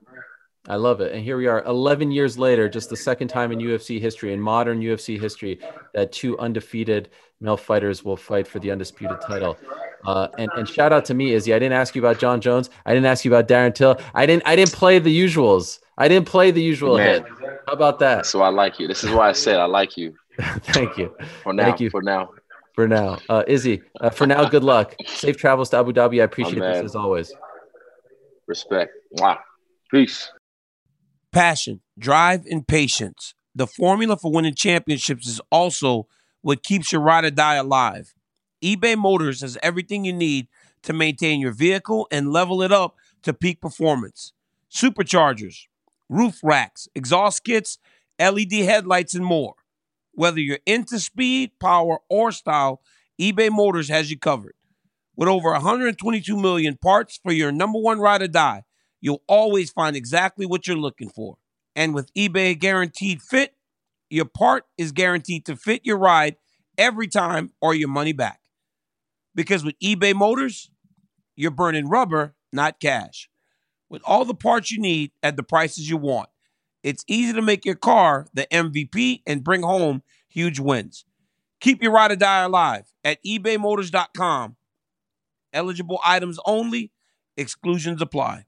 I love it. And here we are eleven years later, just the second time in U F C history, in modern U F C history, that two undefeated male fighters will fight for the undisputed title. Uh, and, and shout out to me, Izzy. I didn't ask you about John Jones. I didn't ask you about Darren Till. I didn't I didn't play the usuals. I didn't play the usual Man. hit. How about that? So I like you. This is why I said I like you. Thank you. For now. Thank you. For now. For now. Uh, Izzy, uh, for now, good luck. Safe travels to Abu Dhabi. I appreciate Oh, this man. as always. Respect. Wow. Peace. Passion, drive, and patience. The formula for winning championships is also what keeps your ride or die alive. eBay Motors has everything you need to maintain your vehicle and level it up to peak performance. Superchargers, roof racks, exhaust kits, L E D headlights, and more. Whether you're into speed, power, or style, eBay Motors has you covered. With over one hundred twenty-two million parts for your number one ride or die, you'll always find exactly what you're looking for. And with eBay Guaranteed Fit, your part is guaranteed to fit your ride every time or your money back. Because with eBay Motors, you're burning rubber, not cash. With all the parts you need at the prices you want, it's easy to make your car the M V P and bring home huge wins. Keep your ride or die alive at ebay motors dot com. Eligible items only. Exclusions apply.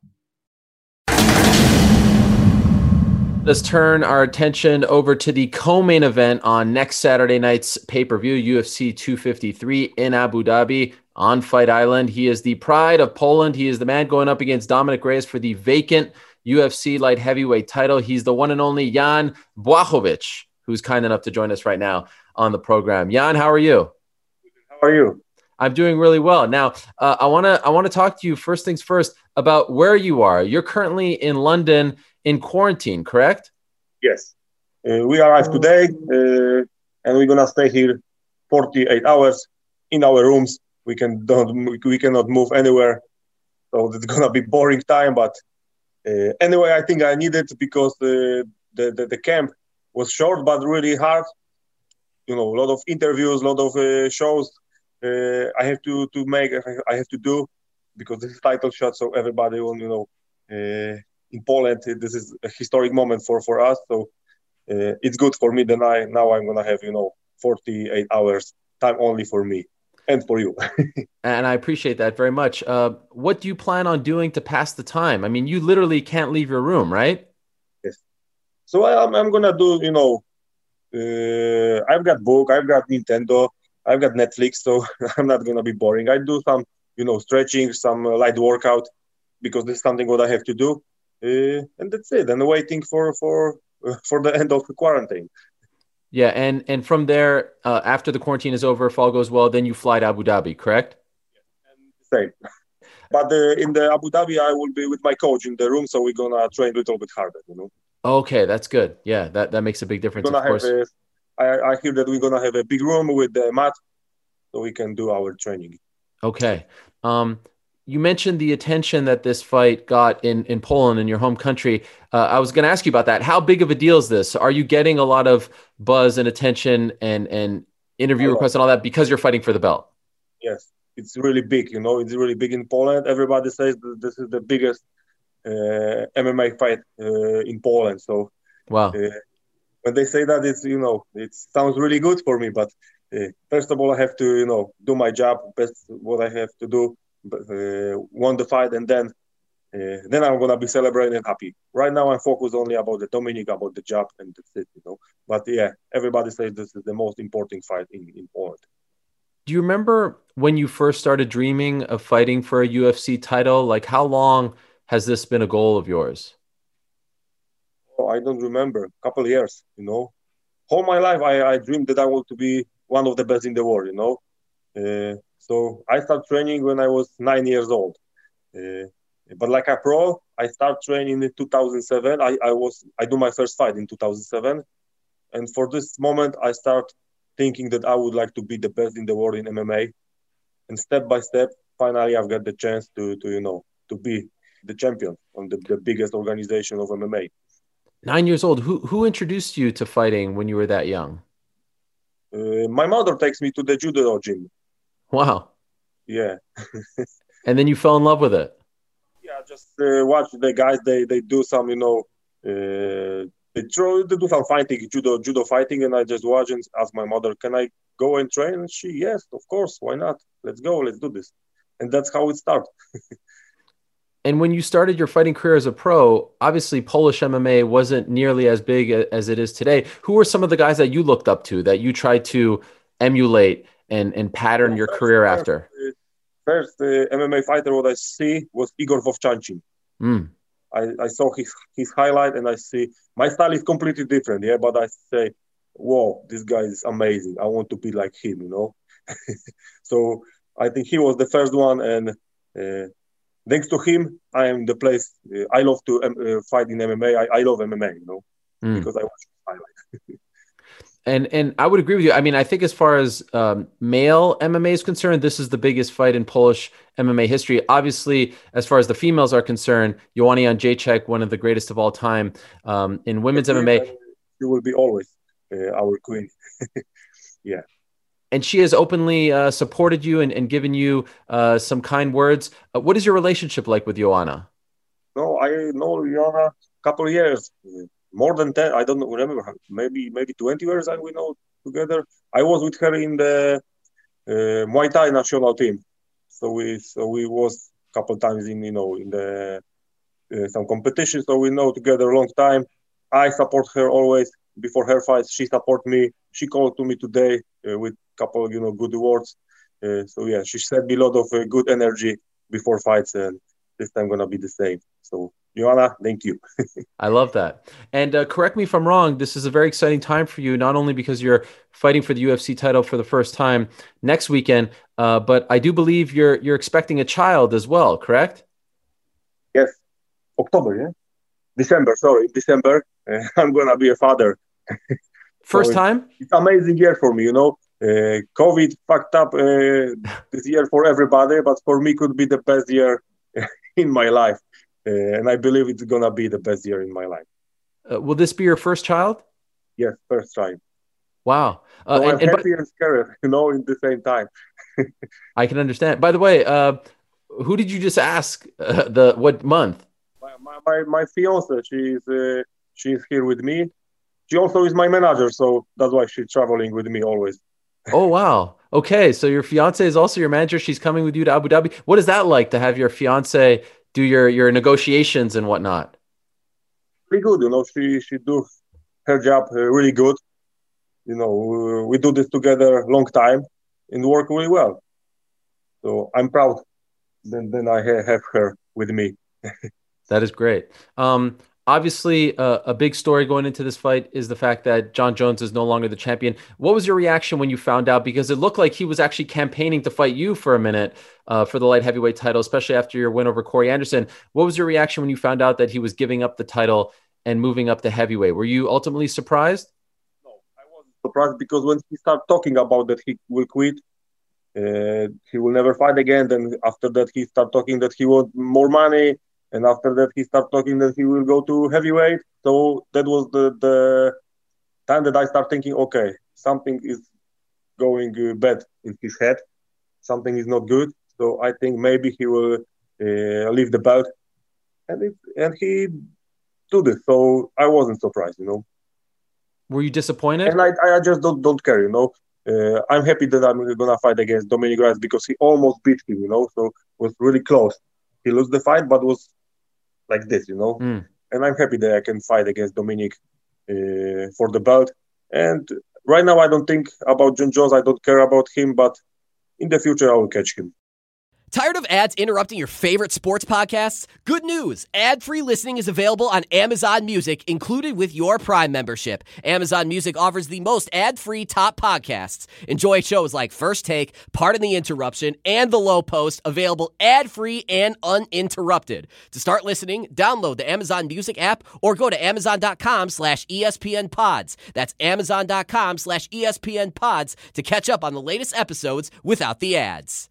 Let's turn our attention over to the co-main event on next Saturday night's pay-per-view, U F C two fifty-three in Abu Dhabi on Fight Island. He is the pride of Poland. He is the man going up against Dominic Reyes for the vacant U F C light heavyweight title. He's the one and only Jan Błachowicz, who's kind enough to join us right now on the program. Jan, how are you? How are you? I'm doing really well. Now, uh, I want to I want to talk to you first things first about where you are. You're currently in London in quarantine, correct? Yes. Uh, we arrived today, uh, and we're gonna stay here forty-eight hours in our rooms. We can don't we cannot move anywhere, so it's gonna be boring time. But uh, anyway, I think I need it because uh, the, the the camp was short but really hard. You know, a lot of interviews, a lot of uh, shows. Uh, I have to to make. I have to do because this is title shot, so everybody will, you know. Uh, in Poland, this is a historic moment for, for us, so uh, it's good for me. Then I now I'm gonna have, you know, forty-eight hours time only for me. and for you. And I appreciate that very much. Uh, what do you plan on doing to pass the time? I mean, you literally can't leave your room, right? Yes. So I, I'm, I'm gonna do, you know, uh, I've got book, I've got Nintendo, I've got Netflix, so I'm not gonna be boring. I do some, you know, stretching, some uh, light workout, because this is something what I have to do, uh, and that's it. And waiting for for uh, for the end of the quarantine. Yeah, and and from there, uh, after the quarantine is over, if all goes well, then you fly to Abu Dhabi, correct? Same. But uh, in the Abu Dhabi, I will be with my coach in the room, so we're gonna train a little bit harder, you know. Okay, that's good. Yeah, that, that makes a big difference, We're gonna of course. have a, I, I hear that we're gonna have a big room with the mat, so we can do our training. Okay. Um, you mentioned the attention that this fight got in, in Poland, in your home country. Uh, I was going to ask you about that. How big of a deal is this? Are you getting a lot of buzz and attention and, and interview requests and all that because you're fighting for the belt? Yes, it's really big. You know, it's really big in Poland. Everybody says that this is the biggest uh, M M A fight uh, in Poland. So, wow. Uh, when they say that, it's, you know, it sounds really good for me. But uh, first of all, I have to, you know, do my job, best what I have to do, uh, won the fight, and then uh, then I'm gonna be celebrating and happy. Right now, I'm focused only about the Dominic, about the job, and that's it, you know. But yeah, everybody says this is the most important fight in, in Poland. Do you remember when you first started dreaming of fighting for a U F C title? Like, how long has this been a goal of yours? Oh, I don't remember. A couple of years, you know. All my life, I, I dreamed that I want to be one of the best in the world, you know. Uh, so I started training when I was nine years old. Uh, but like a pro, I started training in two thousand seven. I, I was I do my first fight in two thousand seven, and for this moment, I start thinking that I would like to be the best in the world in M M A. And step by step, finally, I've got the chance to to you know to be the champion on the, the biggest organization of M M A. Nine years old. Who who introduced you to fighting when you were that young? Uh, my mother takes me to the judo gym. Wow. Yeah. And then you fell in love with it. Yeah, just uh, watch the guys. They they do some, you know, uh, they try to do some fighting, judo judo fighting, and I just watch and ask my mother, "Can I go and train?" And she, "Yes, of course. Why not? Let's go. Let's do this." And that's how it started. And when you started your fighting career as a pro, obviously Polish M M A wasn't nearly as big as it is today. Who were some of the guys that you looked up to, that you tried to emulate and, and pattern Yeah, your first, career first, after? Uh, first uh, M M A fighter what I see was Igor Vovchanchin. Mm. I, I saw his his highlight and I see my style is completely different, yeah, but I say, whoa, this guy is amazing. I want to be like him, you know. So I think he was the first one, and uh, thanks to him, I am the place. Uh, I love to um, uh, fight in M M A. I, I love M M A, you know, Mm. because I watch his highlight. And and I would agree with you. I mean, I think as far as um, male M M A is concerned, this is the biggest fight in Polish M M A history. Obviously, as far as the females are concerned, Joanna Jędrzejczyk, one of the greatest of all time. Um, in women's M M A, she will be always uh, our queen. Yeah. And she has openly uh, supported you and, and given you uh, some kind words. Uh, what is your relationship like with Joanna? No, I know Joanna a couple of years. More than ten, I don't remember. Maybe maybe twenty years I we know together. I was with her in the uh, Muay Thai national team, so we so we was a couple times in you know in the uh, some competition. So we know together a long time. I support her always. Before her fights, she support me. She called to me today uh, with a couple you know good words. Uh, so yeah, she sent me a lot of uh, good energy before fights, and this time gonna be the same. So Joanna, thank you. I love that. And uh, correct me if I'm wrong, this is a very exciting time for you, not only because you're fighting for the U F C title for the first time next weekend, uh, but I do believe you're you're expecting a child as well, correct? Yes, October, yeah? December, sorry, December. Uh, I'm going to be a father. First so time? It's, it's amazing year for me, you know. Uh, COVID fucked up uh, this year for everybody, but for me could be the best year in my life. Uh, and I believe it's going to be the best year in my life. Uh, will this be your first child? Yes, first time. Wow. Uh, so and, I'm and, happy and scared, you know, in the same time. I can understand. By the way, uh, who did you just ask? Uh, the what month? My my, my, my fiance, she's uh, she's here with me. She also is my manager, so that's why she's traveling with me always. Oh wow! Okay, so your fiance is also your manager. She's coming with you to Abu Dhabi. What is that like to have your fiance do your your negotiations and whatnot? Pretty good, you know. She she do her job uh, really good. You know, uh, we do this together a long time and work really well. So I'm proud that then I ha- have her with me. That is great. Um, obviously, uh, a big story going into this fight is the fact that Jon Jones is no longer the champion. What was your reaction when you found out? Because it looked like he was actually campaigning to fight you for a minute uh, for the light heavyweight title, especially after your win over Corey Anderson. What was your reaction when you found out that he was giving up the title and moving up to heavyweight? Were you ultimately surprised? No, I wasn't surprised because when he started talking about that he will quit, uh, he will never fight again. Then after that, he started talking that he want more money. And after that, he started talking that he will go to heavyweight. So that was the, the time that I start thinking, okay, something is going uh, bad in his head. Something is not good. So I think maybe he will uh, leave the belt. And it, and he do this. So I wasn't surprised, you know. Were you disappointed? And I, I just don't don't care, you know. Uh, I'm happy that I'm gonna fight against Dominic Reyes because he almost beat him, you know. So it was really close. He lost the fight, but was like this, you know. Mm. And I'm happy that I can fight against Dominic uh, for the belt. And right now, I don't think about Jon Jones. I don't care about him, but in the future, I will catch him. Tired of ads interrupting your favorite sports podcasts? Good news! Ad-free listening is available on Amazon Music, included with your Prime membership. Amazon Music offers the most ad-free top podcasts. Enjoy shows like First Take, Pardon the Interruption, and The Low Post, available ad-free and uninterrupted. To start listening, download the Amazon Music app or go to amazon.com slash ESPN pods. That's amazon.com slash ESPN pods to catch up on the latest episodes without the ads.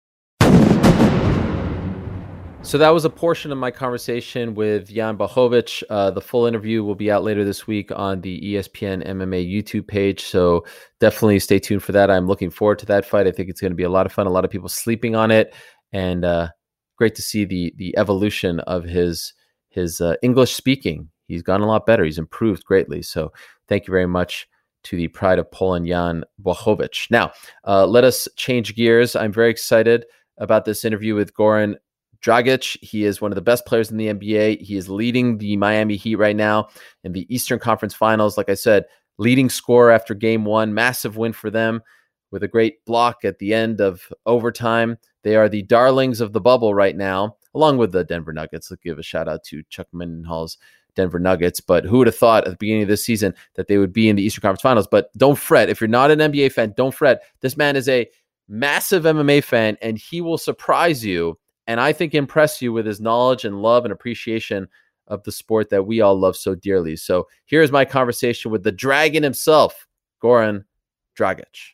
So that was a portion of my conversation with Jan Blachowicz. Uh, the full interview will be out later this week on the E S P N M M A YouTube page. So definitely stay tuned for that. I'm looking forward to that fight. I think it's going to be a lot of fun. A lot of people sleeping on it, and uh, great to see the the evolution of his his uh, English speaking. He's gotten a lot better. He's improved greatly. So thank you very much to the pride of Poland, Jan Blachowicz. Now uh, let us change gears. I'm very excited about this interview with Goran Dragic. He is one of the best players in the N B A. He is leading the Miami Heat right now in the Eastern Conference Finals. Like I said, leading scorer after game one, massive win for them with a great block at the end of overtime. They are the darlings of the bubble right now, along with the Denver Nuggets. Let's give a shout out to Chuck Mindenhall's Denver Nuggets. But who would have thought at the beginning of this season that they would be in the Eastern Conference Finals? But don't fret. If you're not an N B A fan, don't fret. This man is a massive M M A fan, and he will surprise you and I think impress you with his knowledge and love and appreciation of the sport that we all love so dearly. So here's my conversation with the dragon himself, Goran Dragic.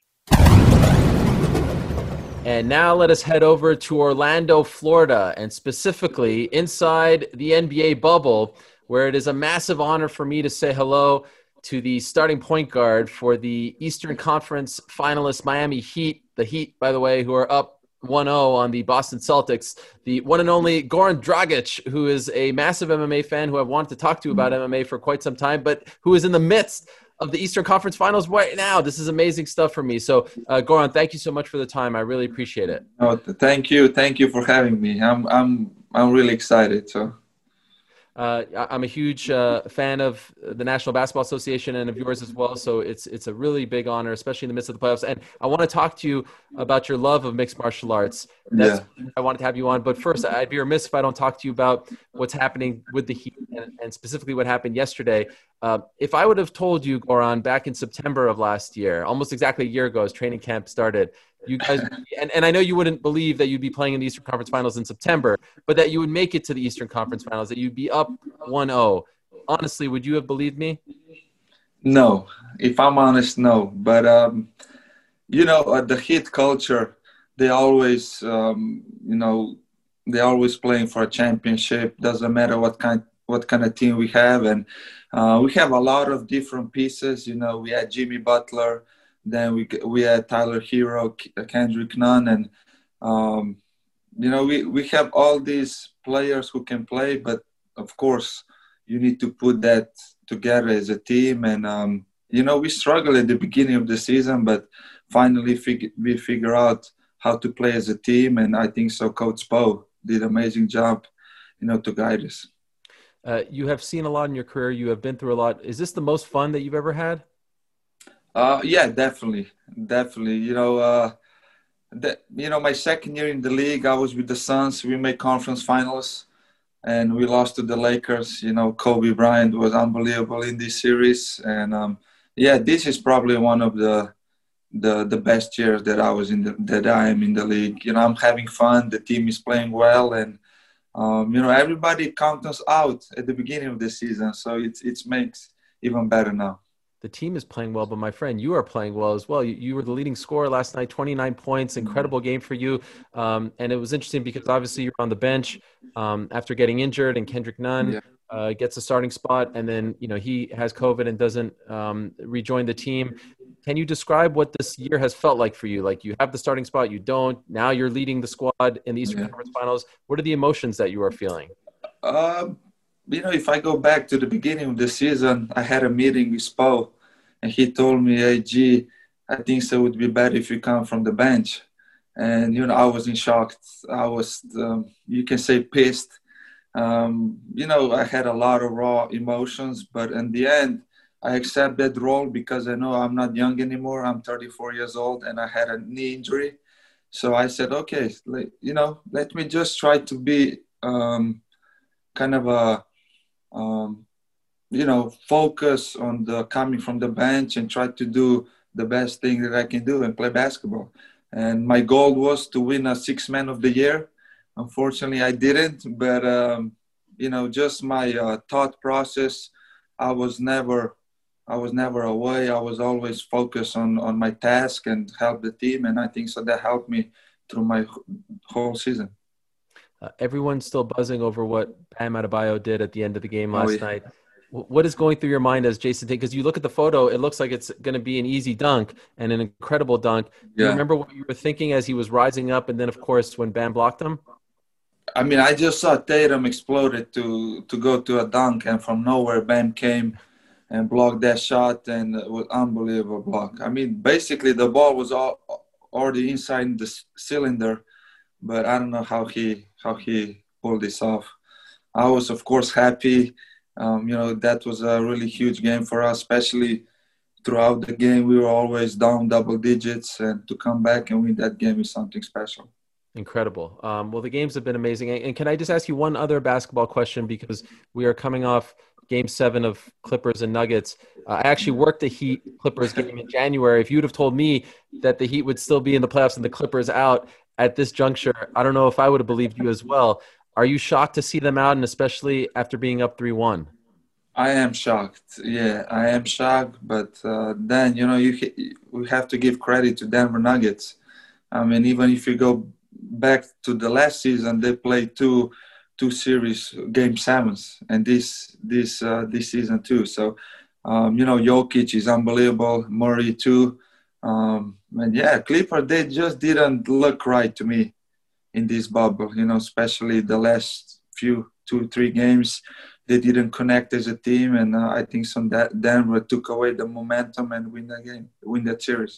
And now let us head over to Orlando, Florida, and specifically inside the N B A bubble, where it is a massive honor for me to say hello to the starting point guard for the Eastern Conference finalist Miami Heat. The Heat, by the way, who are up one oh on the Boston Celtics, the one and only Goran Dragic, who is a massive M M A fan who I've wanted to talk to about M M A for quite some time, but who is in the midst of the Eastern Conference Finals right now. This is amazing stuff for me. So, uh, Goran, thank you so much for the time. I really appreciate it. Oh, thank you. Thank you for having me. I'm I'm I'm really excited. So. Uh, I'm a huge uh, fan of the National Basketball Association and of yours as well. So it's it's a really big honor, especially in the midst of the playoffs. And I want to talk to you about your love of mixed martial arts. That's yeah. I wanted to have you on. But first, I'd be remiss if I don't talk to you about what's happening with the Heat and, and specifically what happened yesterday. Uh, if I would have told you, Goran, back in September of last year, almost exactly a year ago as training camp started, you guys, and, and I know you wouldn't believe that you'd be playing in the Eastern Conference Finals in September, but that you would make it to the Eastern Conference Finals, that you'd be up one oh. Honestly, would you have believed me? No. If I'm honest, no. But, um, you know, uh, the Heat culture, they always, um, you know, they always playing for a championship. Doesn't matter what kind what kind of team we have. And uh, we have a lot of different pieces. You know, we had Jimmy Butler. Then we we had Tyler Hero, Kendrick Nunn, and um, you know we, we have all these players who can play. But of course, you need to put that together as a team. And um, you know we struggled at the beginning of the season, but finally fig- we figure out how to play as a team. And I think so Coach Poe did an amazing job, you know, to guide us. Uh, you have seen a lot in your career. You have been through a lot. Is this the most fun that you've ever had? Uh, yeah, definitely. Definitely. You know, uh, that, you know, my second year in the league, I was with the Suns. We made conference finals and we lost to the Lakers. You know, Kobe Bryant was unbelievable in this series. And um, yeah, this is probably one of the, the, the best years that I was in the, that I am in the league. You know, I'm having fun. The team is playing well. And, um, you know, everybody counts us out at the beginning of the season. So it's, it makes even better now. The team is playing well, but my friend, you are playing well as well. You, you were the leading scorer last night, twenty-nine points, incredible game for you. Um, and it was interesting because obviously you're on the bench um, after getting injured, and Kendrick Nunn Yeah. uh, gets a starting spot, and then, you know, he has COVID and doesn't um, rejoin the team. Can you describe what this year has felt like for you? Like, you have the starting spot, you don't. Now you're leading the squad in the Eastern Yeah. Conference Finals. What are the emotions that you are feeling? Uh, you know, if I go back to the beginning of the season, I had a meeting with Spo, and he told me, hey, G, I think so it would be better if you come from the bench. And, you know, I was in shock. I was, um, you can say, pissed. Um, you know, I had a lot of raw emotions, but in the end, I accept that role because I know I'm not young anymore. I'm thirty-four years old and I had a knee injury. So I said, okay, let, you know, let me just try to be um, kind of a, um, you know, focus on the coming from the bench and try to do the best thing that I can do and play basketball. And my goal was to win a six man of the year. Unfortunately, I didn't, but, um, you know, just my uh, thought process, I was never, I was never away. I was always focused on, on my task and help the team. And I think so that helped me through my whole season. Uh, everyone's still buzzing over what Bam Adebayo did at the end of the game last Oh, yeah. night. W- What is going through your mind as Jason Tatum? Because you look at the photo, it looks like it's going to be an easy dunk and an incredible dunk. Do you Yeah. remember what you were thinking as he was rising up? And then, of course, when Bam blocked him? I mean, I just saw Tatum exploded to, to go to a dunk, and from nowhere, Bam came and blocked that shot, and it was unbelievable block. I mean, basically, the ball was all, already inside the c- cylinder, but I don't know how he how he pulled this off. I was, of course, happy. Um, you know, that was a really huge game for us, especially throughout the game. We were always down double digits, and to come back and win that game is something special. Incredible. Um, well, the games have been amazing. And and can I just ask you one other basketball question? Because we are coming off game seven of Clippers and Nuggets. Uh, I actually worked the Heat Clippers game in January. If you would have told me that the Heat would still be in the playoffs and the Clippers out at this juncture, I don't know if I would have believed you as well. Are you shocked to see them out, and especially after being up three one? I am shocked. Yeah, I am shocked. But uh, then, you know, you we have to give credit to Denver Nuggets. I mean, even if you go back to the last season, they played two two series game sevens, and this this uh, this season too. So, um, you know, Jokic is unbelievable. Murray too. Um, and yeah, Clippers, they just didn't look right to me in this bubble. You know, especially the last few two three games. They didn't connect as a team, and uh, I think some that Denver took away the momentum and win that game, win that series.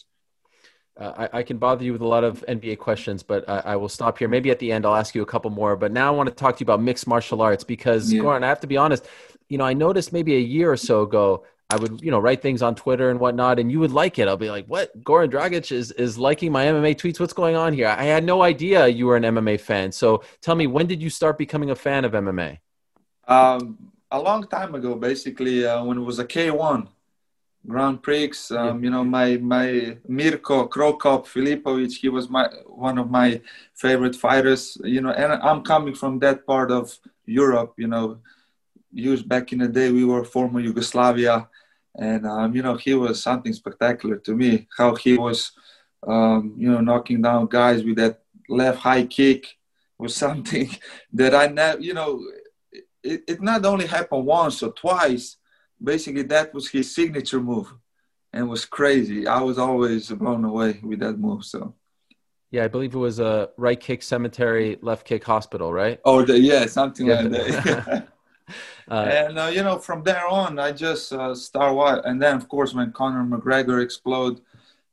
Uh, I, I can bother you with a lot of N B A questions, but I, I will stop here. Maybe at the end I'll ask you a couple more. But now I want to talk to you about mixed martial arts because, Yeah. Goran, I have to be honest, you know, I noticed maybe a year or so ago, I would, you know, write things on Twitter and whatnot, and you would like it. I'll be like, what? Goran Dragic is, is liking my M M A tweets? What's going on here? I had no idea you were an M M A fan. So tell me, when did you start becoming a fan of M M A? Um, a long time ago, basically, uh, when it was a K one Grand Prix, um, you know, my my Mirko Krokop Filipovic, he was my one of my favorite fighters, you know, and I'm coming from that part of Europe, you know, used back in the day, we were former Yugoslavia, and, um, you know, he was something spectacular to me, how he was, um, you know, knocking down guys with that left high kick was something that I never, you know, it, it not only happened once or twice, basically that was his signature move and was crazy. I was always blown away with that move. So Yeah, I believe it was a right kick cemetery, left kick hospital, right? oh the, yeah something Yeah. like that. uh, And uh, you know, from there on I just uh, start watching. And then of course when Conor McGregor exploded,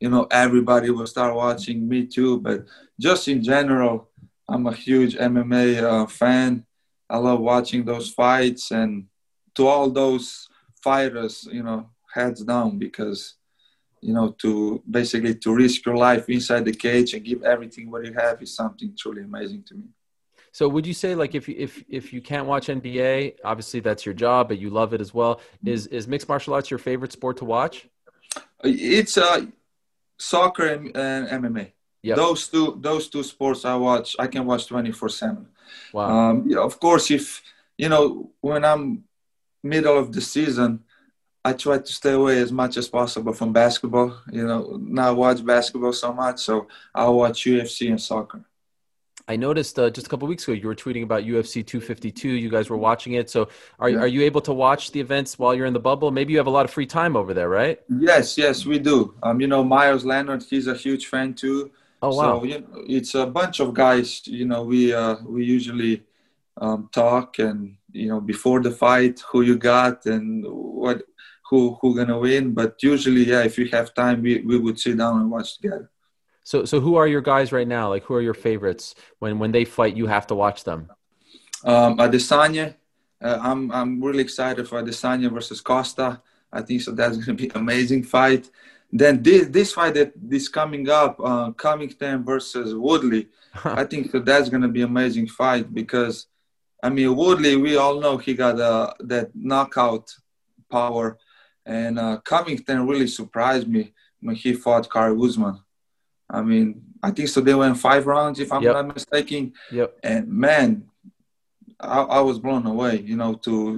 you know, everybody will start watching. Me too. But just in general, I'm a huge M M A uh, fan. I love watching those fights, and to all those fighters, you know, heads down, because, you know, to basically to risk your life inside the cage and give everything what you have is something truly amazing to me. So would you say, like, if you, if, if you can't watch N B A, obviously that's your job, but you love it as well. Is, is mixed martial arts your favorite sport to watch? It's uh, soccer and, and M M A. Yep. Those two, those two sports I watch, I can watch twenty-four seven. Wow. Um, yeah, of course, if, you know, when I'm middle of the season, I try to stay away as much as possible from basketball. You know, not watch basketball so much, so I'll watch U F C and soccer. I noticed uh, just a couple of weeks ago you were tweeting about U F C two fifty-two. You guys were watching it. So are, yeah. are you able to watch the events while you're in the bubble? Maybe you have a lot of free time over there, right? Yes, yes, we do. Um, you know, Miles Leonard, he's a huge fan too. Oh, wow. So you know, it's a bunch of guys. You know, we uh, we usually um, talk, and, you know, before the fight, who you got and what who who gonna win. But usually, yeah, if you have time, we, we would sit down and watch together. So, so who are your guys right now? Like, who are your favorites? When when they fight, you have to watch them. Um, Adesanya, uh, I'm I'm really excited for Adesanya versus Costa. I think so. That's going to be an amazing fight. Then this this fight that is coming up, uh, Covington versus Woodley. I think that that's going to be an amazing fight, because, I mean, Woodley, we all know he got uh, that knockout power, and uh, Covington really surprised me when he fought Kamaru Usman. I mean, I think so. They went five rounds, if I'm yep. not mistaken. Yep. And man, I, I was blown away. You know, to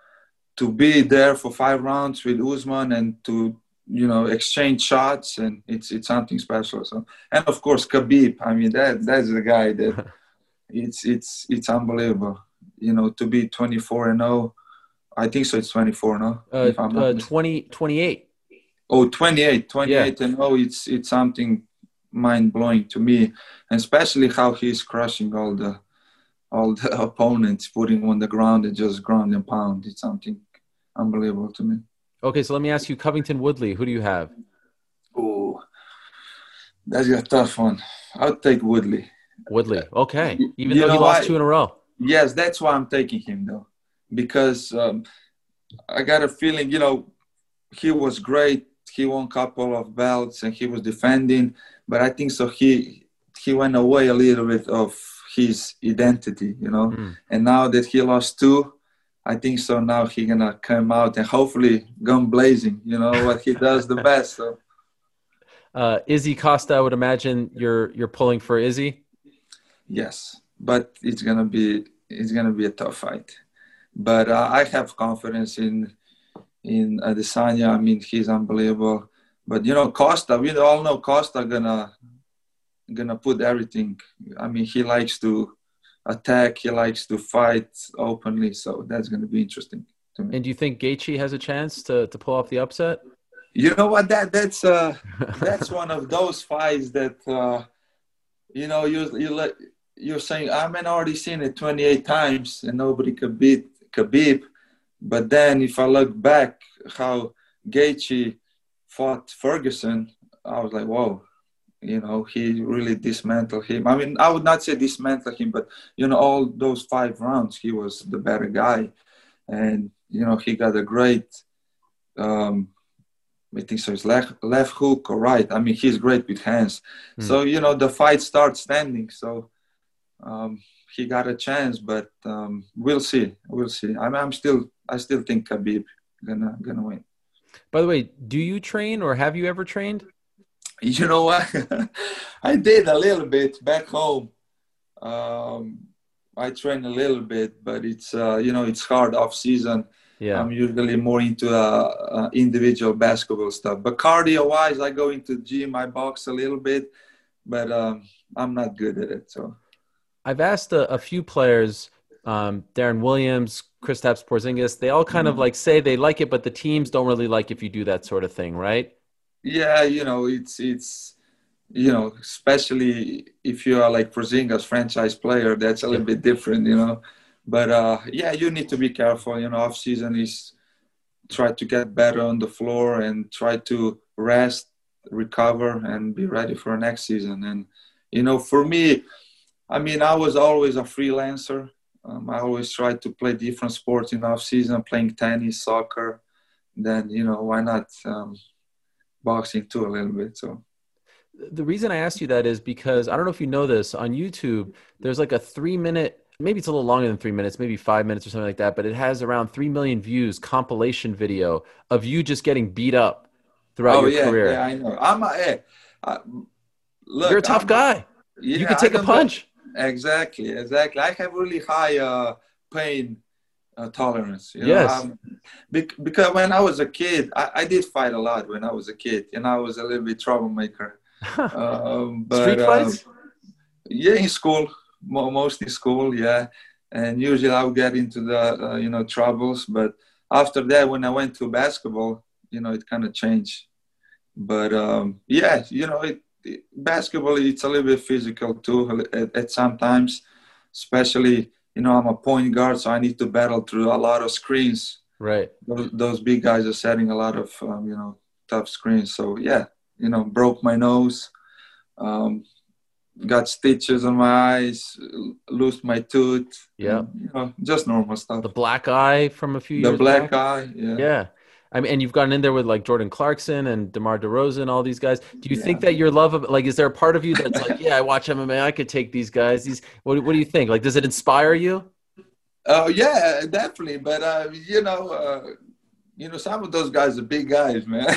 to be there for five rounds with Usman and to, you know, exchange shots, and it's it's something special. So, and of course, Khabib. I mean, that that's the guy that it's it's it's unbelievable. You know, to be twenty-four and oh, I think so. It's twenty-four, no? Uh, if I'm not uh, twenty, twenty-eight. Oh, twenty-eight, twenty-eight yeah. and oh, it's it's something mind-blowing to me, and especially how he's crushing all the all the opponents, putting on the ground and just ground and pound. It's something unbelievable to me. Okay, so let me ask you, Covington Woodley, who do you have? Oh, that's a tough one. I'll take Woodley. Woodley, okay. Even you though he lost why? two in a row. Yes, that's why I'm taking him, though, because um, I got a feeling, you know, he was great. He won a couple of belts and he was defending, but I think so he he went away a little bit of his identity, you know. Mm. And now that he lost two, I think so now he's going to come out and hopefully gun blazing, you know, what he does the best. So. Uh, Izzy Costa, I would imagine you're you're pulling for Izzy? Yes, but it's going to be it's going to be a tough fight. But uh, I have confidence in in Adesanya. I mean, he's unbelievable. But, you know, Costa, we all know Costa gonna gonna put everything. I mean, he likes to attack. He likes to fight openly. So that's going to be interesting to me. And do you think Gaethje has a chance to, to pull off the upset? You know what? That that's uh, that's one of those fights that uh, you know you you let you're saying I've been already seen it twenty-eight times and nobody could beat Khabib. But then if I look back how Gaethje fought Ferguson, I was like, whoa, you know, he really dismantled him. I mean, I would not say dismantle him, but, you know, all those five rounds, he was the better guy. And, you know, he got a great, um, I think so it's left, left hook or right. I mean, he's great with hands. Mm. So, you know, the fight starts standing. So um, he got a chance, but um, we'll see. We'll see. I'm, I'm still, I still think Khabib gonna gonna win. By the way, do you train or have you ever trained? You know what? I did a little bit back home. Um, I train a little bit, but it's, uh, you know, it's hard off season. Yeah. I'm usually more into uh, uh, individual basketball stuff. But cardio-wise, I go into the gym, I box a little bit, but um, I'm not good at it. So I've asked a, a few players, um, Darren Williams, Kristaps Porzingis, they all kind mm-hmm. of like say they like it, but the teams don't really like if you do that sort of thing, right? Yeah, you know, it's, it's you know, especially if you are like Porzingis, franchise player, that's a little bit different, you know. But, uh, yeah, you need to be careful. You know, off-season is try to get better on the floor and try to rest recover and be ready for next season. And, you know, for me, I mean, I was always a freelancer. Um, I always tried to play different sports in off season, playing tennis, soccer. Then, you know, why not um, boxing too a little bit? So the reason I asked you that is because I don't know if you know this, on YouTube, there's like a three minute, maybe it's a little longer than three minutes, maybe five minutes or something like that, but it has around three million views compilation video of you just getting beat up throughout oh, your yeah, career. Yeah, I know. I'm a, hey, I, look, You're a tough I'm, guy. Yeah, you can take a punch. Know. Exactly, exactly. I have really high uh, pain uh, tolerance. You yes. know? um, because when I was a kid, I, I did fight a lot when I was a kid, and I was a little bit troublemaker. um, but, Street fights? Um, yeah, in school, mostly school, yeah. And usually I would get into the, uh, you know, troubles. But after that, when I went to basketball, you know, it kind of changed. But, um, yeah, you know, it, it, basketball, it's a little bit physical too at, at sometimes, especially, you know, I'm a point guard, so I need to battle through a lot of screens. Right. Those, those big guys are setting a lot of, um, you know, tough screens. So, yeah, you know, broke my nose. Um, got stitches on my eyes, lost my tooth. Yeah. You know, just normal stuff. The black eye from a few the years The black back. eye, yeah. Yeah. I mean, and you've gotten in there with like Jordan Clarkson and DeMar DeRozan, all these guys. Do you yeah. think that your love of, like, is there a part of you that's like, yeah, I watch M M A, I could take these guys. These, what, what do you think? Like, does it inspire you? Oh, uh, yeah, definitely. But, uh, you know, uh, you know, some of those guys are big guys, man.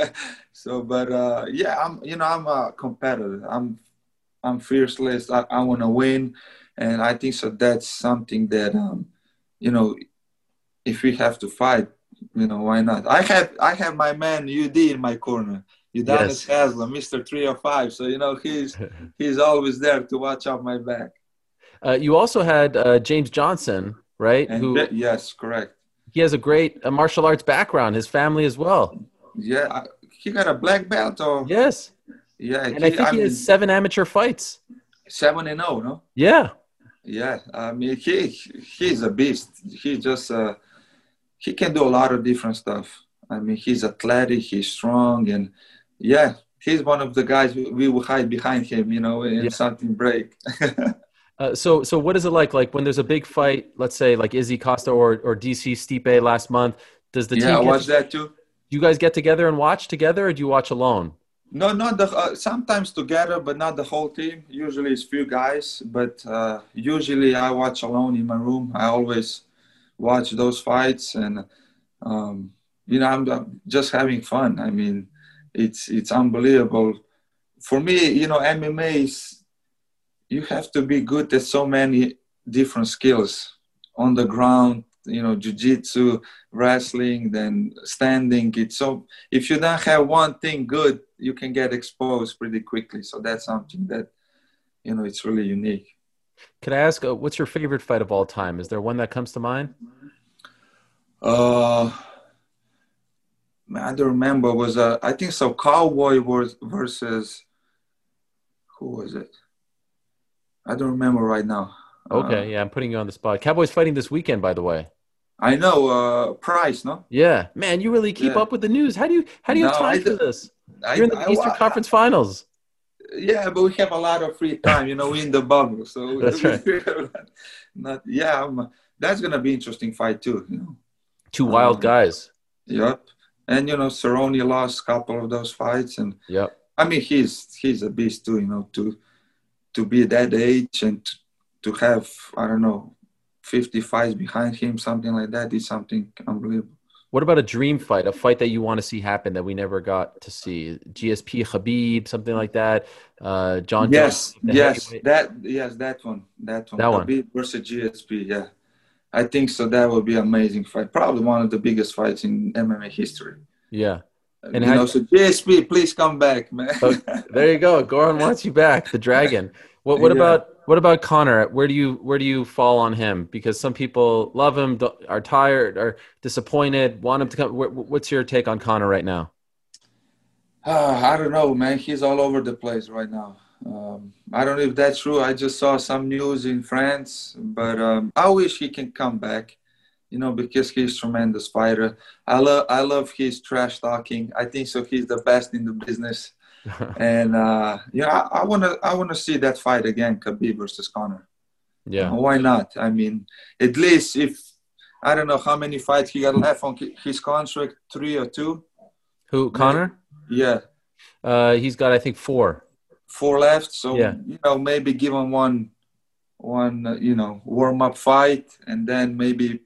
so, but, uh, yeah, I'm, you know, I'm a competitor. I'm, I'm fearless. I, I want to win. And I think so that's something that, um, you know, if we have to fight, you know, why not? I have I have my man U D in my corner. Udonis yes. Haslem, Mister three oh five. So, you know, he's he's always there to watch out my back. Uh, you also had uh, James Johnson, right? And Who? that, yes, correct. He has a great uh, martial arts background, his family as well. Yeah. I, he got a black belt or? Yes. Yeah. And he, I think I he mean, has seven amateur fights. Seven and oh, no? Yeah. Yeah. I mean, he he's a beast. He just, uh, he can do a lot of different stuff. I mean, he's athletic, he's strong, and yeah, he's one of the guys we will hide behind him, you know, in yeah. something break. uh, so, so what is it like? Like when there's a big fight, let's say like Izzy Costa or or D C Stipe last month, does the yeah, team? Yeah, I watched that too. Do you guys get together and watch together, or do you watch alone? No, not the. Uh, sometimes together, but not the whole team. Usually it's few guys, but uh, usually I watch alone in my room. I always watch those fights, and um, you know, I'm, I'm just having fun. I mean, it's it's unbelievable. For me, you know, M M A is, you have to be good at so many different skills on the ground. You know, jiu-jitsu, wrestling, then standing. It's so, if you don't have one thing good, you can get exposed pretty quickly. So that's something that, you know, it's really unique. Can I ask, uh, what's your favorite fight of all time? Is there one that comes to mind? Uh, I don't remember. It was uh, I think so. Cowboy was versus, who was it? I don't remember right now. Okay, uh, yeah, I'm putting you on the spot. Cowboys fighting this weekend, by the way. I know, uh, Price, no? Yeah, man, you really keep yeah. up with the news. How do you how do you no, have time I for this? I, You're in the I, Eastern I, Conference I, Finals. Yeah, but we have a lot of free time, you know, in the bubble. So that's right. Not, yeah, I'm, that's gonna be interesting fight too. You know, two wild um, guys. Yep, and you know, Cerrone lost a couple of those fights, and yep. I mean, he's he's a beast too. You know, to to be that age and to, to have, I don't know, fifty fights behind him, something like that, is something unbelievable. What about a dream fight, a fight that you want to see happen that we never got to see? G S P, Khabib, something like that. Uh, John. Yes, Jones, yes, that yes, that one, that one. That one. Khabib versus G S P. Yeah, I think so. That would be an amazing fight. Probably one of the biggest fights in M M A history. Yeah. And you know, so G S P, please come back, man. Okay, there you go. Goran wants you back, the Dragon. What what yeah. about what about Conor? Where do you where do you fall on him? Because some people love him, are tired, are disappointed, want him to come. What's your take on Conor right now? Uh, I don't know, man. He's all over the place right now. Um, I don't know if that's true. I just saw some news in France, but um, I wish he can come back. You know, because he's a tremendous fighter. I love I love his trash talking. I think so. He's the best in the business. And uh, yeah, I want to I want to see that fight again, Khabib versus Conor. Yeah. Uh, why not? I mean, at least if I don't know how many fights he got left on his contract, three or two. Who, Conor? Yeah. Uh, he's got, I think, four. Four left. So, yeah. you know, maybe give him one, one, uh, you know, warm-up fight, and then maybe,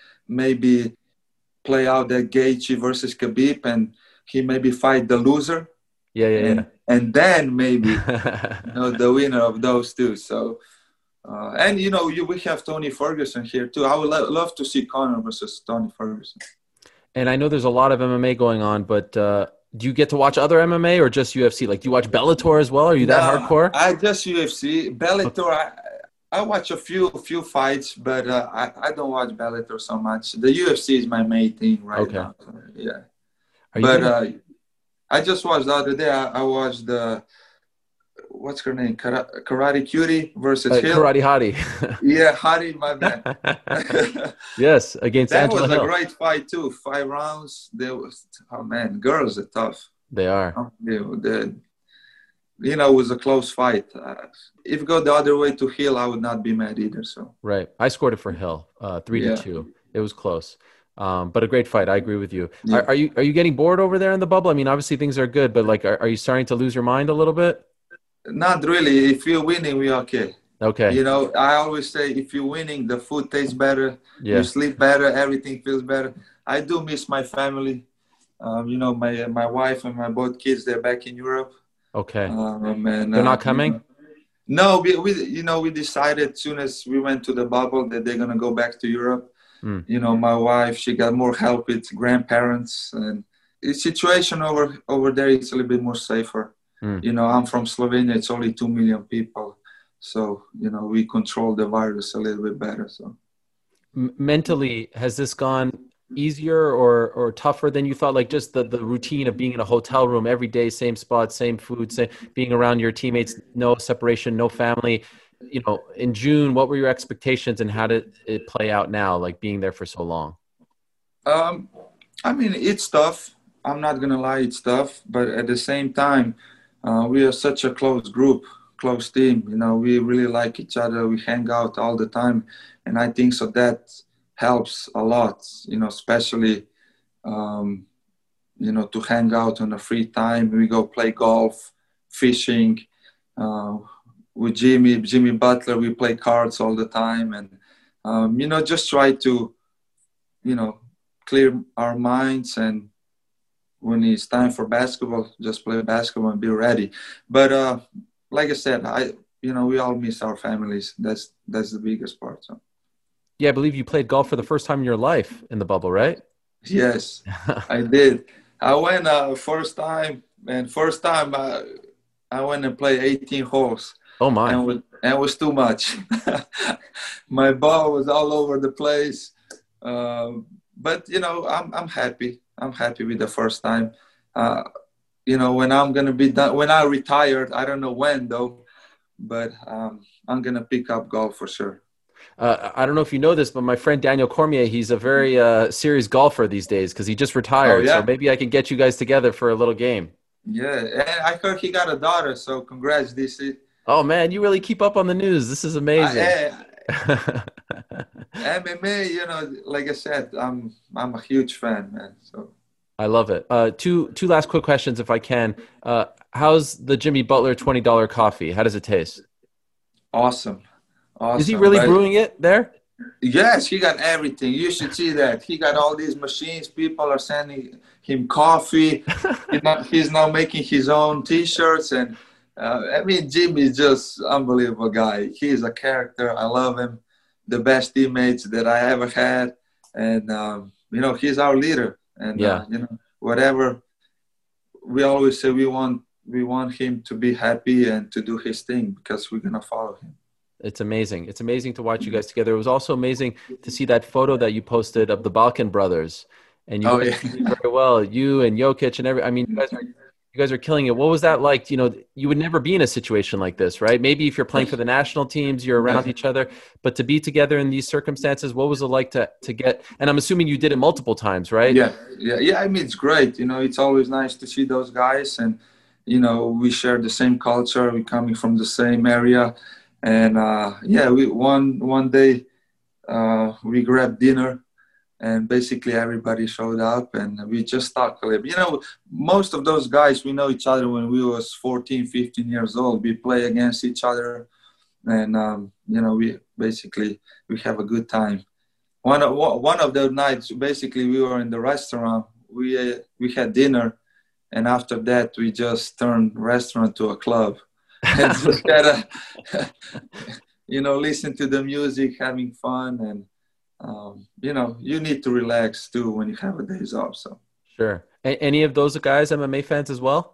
maybe play out that Gaethje versus Khabib, and he maybe fight the loser. Yeah, yeah, and, yeah. And then maybe, you know, the winner of those two. So, uh, and, you know, you, we have Tony Ferguson here, too. I would lo- love to see Conor versus Tony Ferguson. And I know there's a lot of M M A going on, but uh, do you get to watch other M M A or just U F C? Like, do you watch Bellator as well? Are you that no, hardcore? I just U F C. Bellator, I, I watch a few few fights, but uh, I, I don't watch Bellator so much. The U F C is my main thing right okay. now. So, yeah. Are but you uh, I just watched the other day, I, I watched the, what's her name? Karate, Karate Cutie versus uh, Hill. Karate Hottie. yeah, Hottie, my man. yes, against that Angela was Hill. a great fight too. Five rounds. There was, oh man, girls are tough. They are. Oh, the, you know, it was a close fight. Uh, if it go the other way to Hill, I would not be mad either. So right, I scored it for Hill, uh, three yeah. to two. It was close, um, but a great fight. I agree with you. Yeah. Are, are you are you getting bored over there in the bubble? I mean, obviously things are good, but like, are, are you starting to lose your mind a little bit? Not really. If you're winning, we're okay. Okay. You know, I always say if you're winning, the food tastes better, yeah. you sleep better, everything feels better. I do miss my family. Um, you know, my my wife and my both kids, they're back in Europe. Okay. Um, and, they're uh, not coming? You know, no, we, we, you know, we decided as soon as we went to the bubble that they're going to go back to Europe. Mm. You know, my wife, she got more help with grandparents. And the situation over, over there is a little bit more safer. Mm. You know, I'm from Slovenia. It's only two million people. So, you know, we control the virus a little bit better. So, M- mentally, has this gone easier or or tougher than you thought? Like just the, the routine of being in a hotel room every day, same spot, same food, same, being around your teammates, no separation, no family. You know, in June, what were your expectations and how did it play out now, like being there for so long? Um, I mean, it's tough. I'm not going to lie, it's tough. But at the same time, uh, we are such a close group, close team. You know, we really like each other. We hang out all the time. And I think so that helps a lot, you know, especially, um, you know, to hang out on the free time. We go play golf, fishing. Uh, with Jimmy, Jimmy Butler, we play cards all the time. And, um, you know, just try to, you know, clear our minds. And when it's time for basketball, just play basketball and be ready. But uh, like I said, I, you know, we all miss our families. That's, that's the biggest part. So. Yeah, I believe you played golf for the first time in your life in the bubble, right? Yes, I did. I went uh, first time, and first time uh, I went and played eighteen holes. Oh, my. And, was, and it was too much. My ball was all over the place. Um, but, you know, I'm I'm happy. I'm happy with the first time. Uh, you know, when I'm going to be done, when I retired, I don't know when, though, but um, I'm going to pick up golf for sure. Uh, I don't know if you know this, but my friend Daniel Cormier, he's a very uh, serious golfer these days because he just retired. Oh, yeah? So maybe I can get you guys together for a little game. Yeah, and I heard he got a daughter, so congrats, D C. Oh, man, you really keep up on the news. This is amazing. I, M M A, you know, like I said, I'm I'm a huge fan, man. So I love it. Uh, two two last quick questions, if I can. Uh, how's the Jimmy Butler twenty dollar coffee? How does it taste? Awesome. Awesome. Is he really but, brewing it there? Yes, he got everything. You should see that. He got all these machines. People are sending him coffee. He's, not, he's now making his own T-shirts. And, uh, I mean, Jimmy is just unbelievable guy. He's a character. I love him. The best teammates that I ever had. And, um, you know, he's our leader. And, yeah. uh, you know, whatever, we always say we want, we want him to be happy and to do his thing because we're going to follow him. It's amazing. It's amazing to watch you guys together. It was also amazing to see that photo that you posted of the Balkan brothers, and you oh, guys yeah. did very well. You and Jokic and every. I mean, you guys are you guys are killing it. What was that like? You know, you would never be in a situation like this, right? Maybe if you're playing for the national teams, you're around each other, but to be together in these circumstances, what was it like to to get? And I'm assuming you did it multiple times, right? Yeah, yeah, yeah. I mean, it's great. You know, it's always nice to see those guys and. you know, we share the same culture. We're coming from the same area. And, uh, yeah, we one one day uh, we grabbed dinner, and basically everybody showed up, and we just talked a little bit. You know, most of those guys, we know each other when we was fourteen, fifteen years old. We play against each other, and, um, you know, we basically, we have a good time. One of, one of those nights, basically, we were in the restaurant. We, uh, we had dinner, and after that, we just turned restaurant to a club. And just kind of, you know, listen to the music, having fun, and, um, you know, you need to relax too when you have a days off. So sure. A- any of those guys M M A fans as well?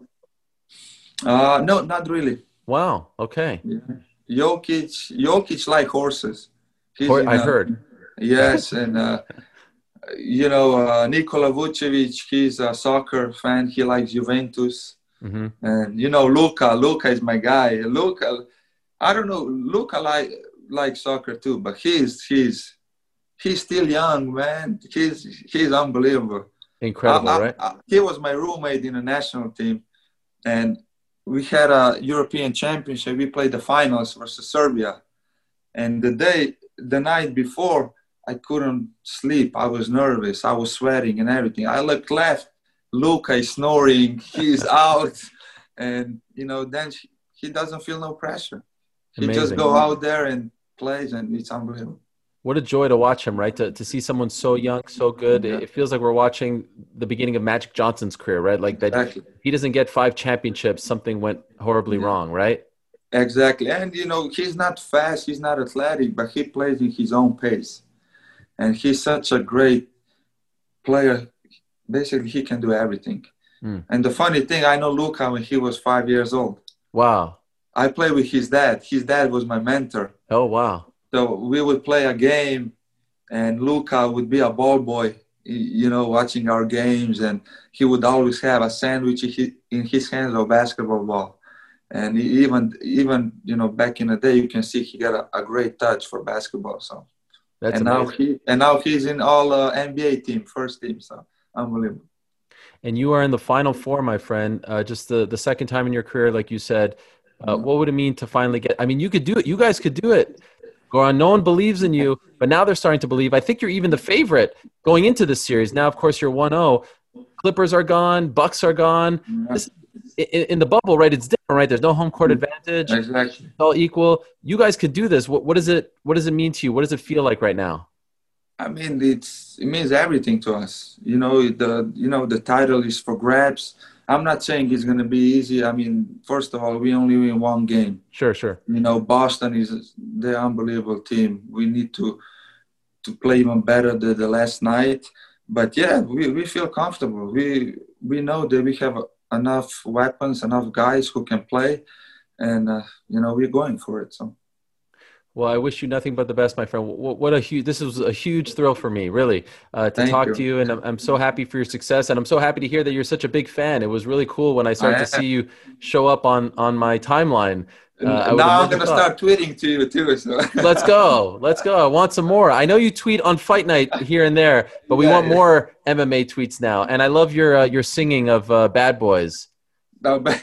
Uh, no, not really. Wow. Okay. Yeah. Jokic, Jokic like horses. He's Or, in I a- heard. Yes, and uh, you know, uh, Nikola Vucevic, he's a soccer fan. He likes Juventus. Mm-hmm. And, you know, Luka, Luka is my guy. Luka, I don't know, Luka like like soccer too, but he's he's he's still young, man. He's he's unbelievable. Incredible, I, I, right? I, he was my roommate in the national team, and we had a European championship. We played the finals versus Serbia, and the day, the night before, I couldn't sleep. I was nervous. I was sweating and everything. I looked left. Luka is snoring. He's out. And, you know, then he doesn't feel no pressure. He Amazing. just go out there and plays, and it's unbelievable. What a joy to watch him, right? To to see someone so young, so good. Yeah. It feels like we're watching the beginning of Magic Johnson's career, right? Like that Exactly. he doesn't get five championships, something went horribly Yeah. wrong, right? Exactly. And, you know, he's not fast. He's not athletic, but he plays in his own pace. And he's such a great player. Basically, he can do everything. Mm. And the funny thing, I know Luka when he was five years old. Wow. I played with his dad. His dad was my mentor. Oh, wow. So we would play a game, and Luka would be a ball boy, you know, watching our games. And he would always have a sandwich in his hands or basketball ball. And even, even you know, back in the day, you can see he got a, a great touch for basketball. So, That's and amazing. now he and now he's in all uh, N B A team, first team. So unbelievable. And you are in the Final Four, my friend. Uh, just the, the second time in your career, like you said. Uh, Yeah. what would it mean to finally get – I mean, you could do it. You guys could do it. Goran, no one believes in you, but now they're starting to believe. I think you're even the favorite going into this series. Now, of course, you're one oh. Clippers are gone. Bucks are gone. Yeah. This, in, in the bubble, right, it's different, right? There's no home court advantage. Exactly. It's all equal. You guys could do this. What, what, is it, what does it mean to you? What does it feel like right now? I mean, it's it means everything to us. You know, the you know the title is for grabs. I'm not saying it's going to be easy. I mean, first of all, we only win one game. Sure, sure. You know, Boston is the unbelievable team. We need to to play even better than the last night. But yeah, we, we feel comfortable. We we know that we have enough weapons, enough guys who can play, and uh, you know we're going for it. So. Well, I wish you nothing but the best, my friend. What, what a huge, this was a huge thrill for me, really, uh, to Thank talk you. to you. And I'm, I'm so happy for your success. And I'm so happy to hear that you're such a big fan. It was really cool when I started I to see you show up on, on my timeline. Uh, I would now have I'm never going to thought. start tweeting to you too. So. Let's go. Let's go. I want some more. I know you tweet on Fight Night here and there, but we Yeah, want yeah. more M M A tweets now. And I love your, uh, your singing of uh, Bad Boys. No, but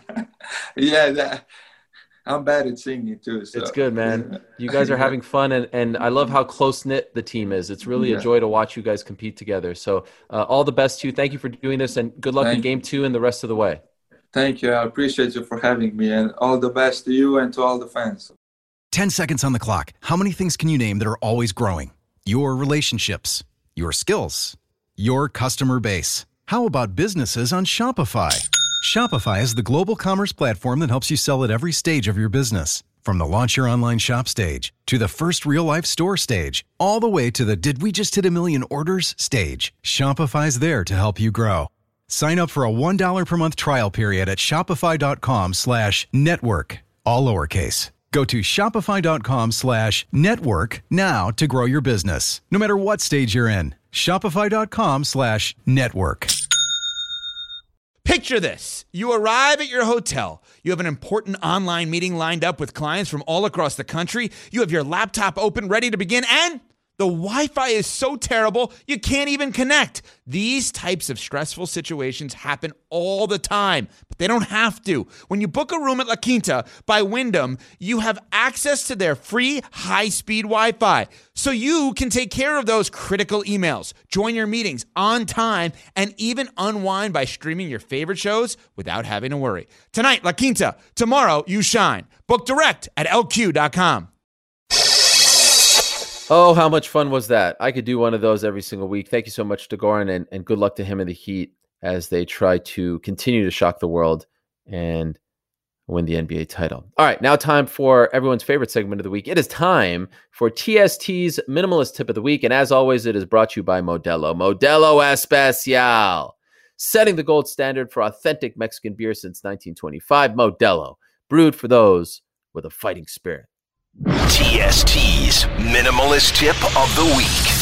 yeah, that, I'm bad at singing too. So. It's good, man. You guys are having fun, and, and I love how close-knit the team is. It's really a Yeah. joy to watch you guys compete together. So uh, all the best to you. Thank you for doing this, and good luck in Thank game two and the rest of the way. Thank you. I appreciate you for having me, and all the best to you and to all the fans. ten seconds on the clock. How many things can you name that are always growing? Your relationships, your skills, your customer base. How about businesses on Shopify? Shopify is the global commerce platform that helps you sell at every stage of your business. From the launch your online shop stage to the first real life store stage, all the way to the did we just hit a million orders stage. Shopify's there to help you grow. Sign up for a one dollar per month trial period at shopify.com slash network, all lowercase. Go to shopify.com slash network now to grow your business, no matter what stage you're in. Shopify.com slash network. Picture this. You arrive at your hotel. You have an important online meeting lined up with clients from all across the country. You have your laptop open, ready to begin, and The Wi-Fi is so terrible, you can't even connect. These types of stressful situations happen all the time, but they don't have to. When you book a room at La Quinta by Wyndham, you have access to their free high-speed Wi-Fi, so you can take care of those critical emails, join your meetings on time, and even unwind by streaming your favorite shows without having to worry. Tonight, La Quinta. Tomorrow, you shine. Book direct at L Q dot com. Oh, how much fun was that? I could do one of those every single week. Thank you so much to Goran, and, and good luck to him and the Heat as they try to continue to shock the world and win the N B A title. All right, now time for everyone's favorite segment of the week. It is time for T S T's Minimalist Tip of the Week, and as always, it is brought to you by Modelo. Modelo Especial, setting the gold standard for authentic Mexican beer since nineteen twenty-five. Modelo, brewed for those with a fighting spirit. T S T's Minimalist Tip of the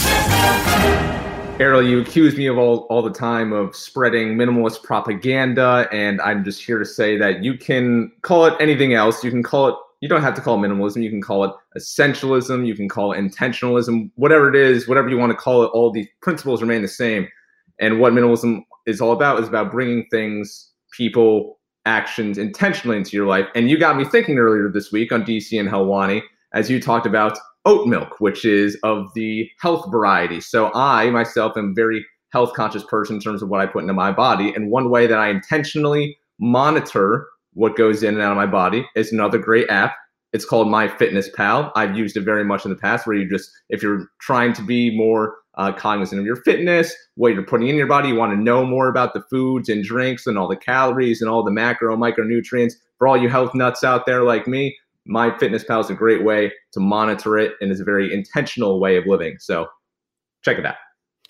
Week. Errol, you accuse me of all, all the time of spreading minimalist propaganda, and I'm just here to say that you can call it anything else. You can call it, you don't have to call it minimalism. You can call it essentialism. You can call it intentionalism. Whatever it is, whatever you want to call it, all these principles remain the same. And what minimalism is all about is about bringing things, people, actions intentionally into your life. And you got me thinking earlier this week on D C and Helwani, as you talked about oat milk, which is of the health variety. So I myself am a very health conscious person in terms of what I put into my body. And one way that I intentionally monitor what goes in and out of my body is another great app. It's called MyFitnessPal. I've used it very much in the past, where you just, if you're trying to be more uh, cognizant of your fitness, what you're putting in your body, you want to know more about the foods and drinks and all the calories and all the macro and micronutrients. For all you health nuts out there like me, MyFitnessPal is a great way to monitor it, and is a very intentional way of living. So check it out.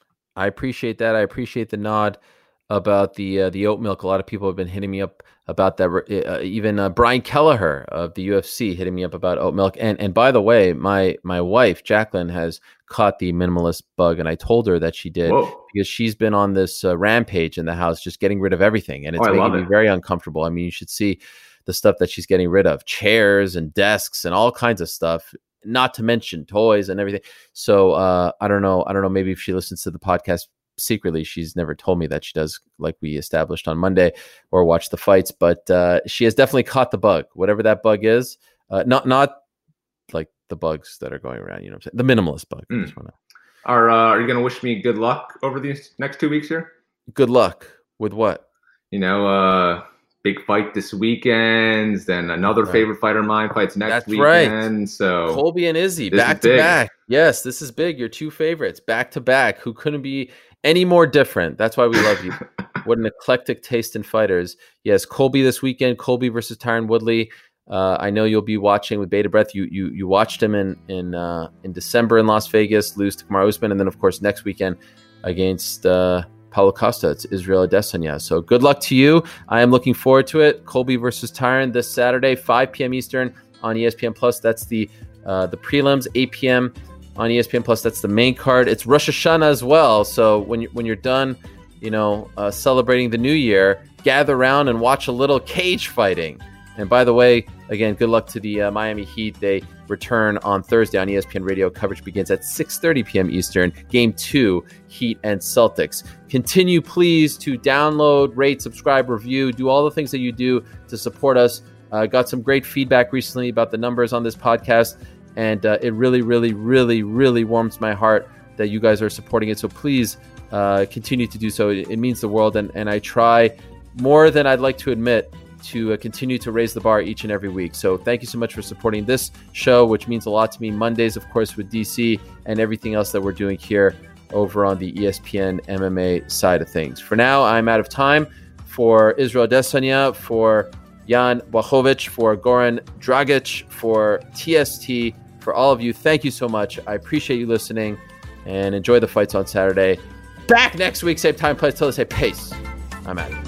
I appreciate that. I appreciate the nod about the uh, the oat milk. A lot of people have been hitting me up about that. Uh, even uh, Brian Kelleher of the U F C hitting me up about oat milk. And and by the way, my my wife Jacqueline has caught the minimalist bug, and I told her that she did. Whoa. Because she's been on this uh, rampage in the house, just getting rid of everything, and it's oh, making me it. very uncomfortable. I mean, you should see the stuff that she's getting rid of: chairs and desks and all kinds of stuff. Not to mention toys and everything. So uh, I don't know. I don't know. Maybe if she listens to the podcast secretly, she's never told me that she does, like we established on Monday, or watch the fights. But uh, she has definitely caught the bug, whatever that bug is. Uh, not not like the bugs that are going around. You know what I'm saying? The minimalist bug. Mm. Are uh, Are you going to wish me good luck over these next two weeks here? Good luck with what? You know, uh, big fight this weekend, then another right. favorite fighter of mine fights next That's weekend. Right. So Colby and Izzy back to big. back. Yes, this is big. Your two favorites back to back, who couldn't be any more different. That's why we love you. What an eclectic taste in fighters. Yes, Colby this weekend. Colby versus Tyron Woodley. Uh, I know you'll be watching with bated breath. You you you watched him in in uh, in December in Las Vegas, lose to Kamaru Usman, and then of course next weekend against uh, Paulo Costa. It's Israel Adesanya. So good luck to you. I am looking forward to it. Colby versus Tyron this Saturday, five p.m. Eastern on E S P N Plus. That's the uh, the prelims, eight p.m. on E S P N Plus. That's the main card. It's Rosh Hashanah as well. So when you when you're done, you know, uh, celebrating the new year, gather around and watch a little cage fighting. And by the way, again, good luck to the uh, Miami Heat. They return on Thursday on E S P N Radio. Coverage begins at six thirty p.m. Eastern. Game two, Heat and Celtics. Continue, please, to download, rate, subscribe, review, do all the things that you do to support us. Uh, got some great feedback recently about the numbers on this podcast, and uh, it really, really, really, really warms my heart that you guys are supporting it. So please uh, continue to do so. It, it means the world, and, and I try more than I'd like to admit to uh, continue to raise the bar each and every week. So thank you so much for supporting this show, which means a lot to me. Mondays, of course, with D C, and everything else that we're doing here over on the E S P N M M A side of things. For now, I'm out of time. For Israel Adesanya, for Jan Blachowicz, for Goran Dragic, for T S T, for all of you, thank you so much. I appreciate you listening, and enjoy the fights on Saturday. Back next week, same time, place. Till I say peace. I'm out.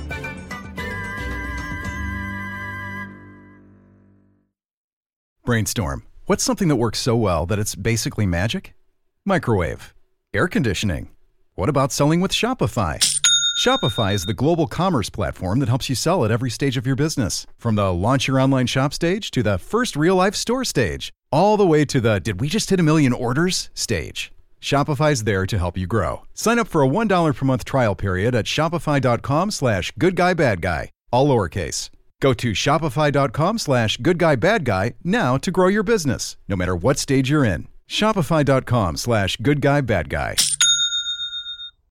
Brainstorm. What's something that works so well that it's basically magic? Microwave. Air conditioning. What about selling with Shopify? Shopify is the global commerce platform that helps you sell at every stage of your business. From the launch your online shop stage to the first real life store stage, all the way to the did we just hit a million orders stage. Shopify's there to help you grow. Sign up for a one dollar per month trial period at shopify.com slash good guy bad guy, all lowercase. Go to shopify.com slash good guy bad guy now to grow your business, no matter what stage you're in. Shopify.com slash good guy bad guy.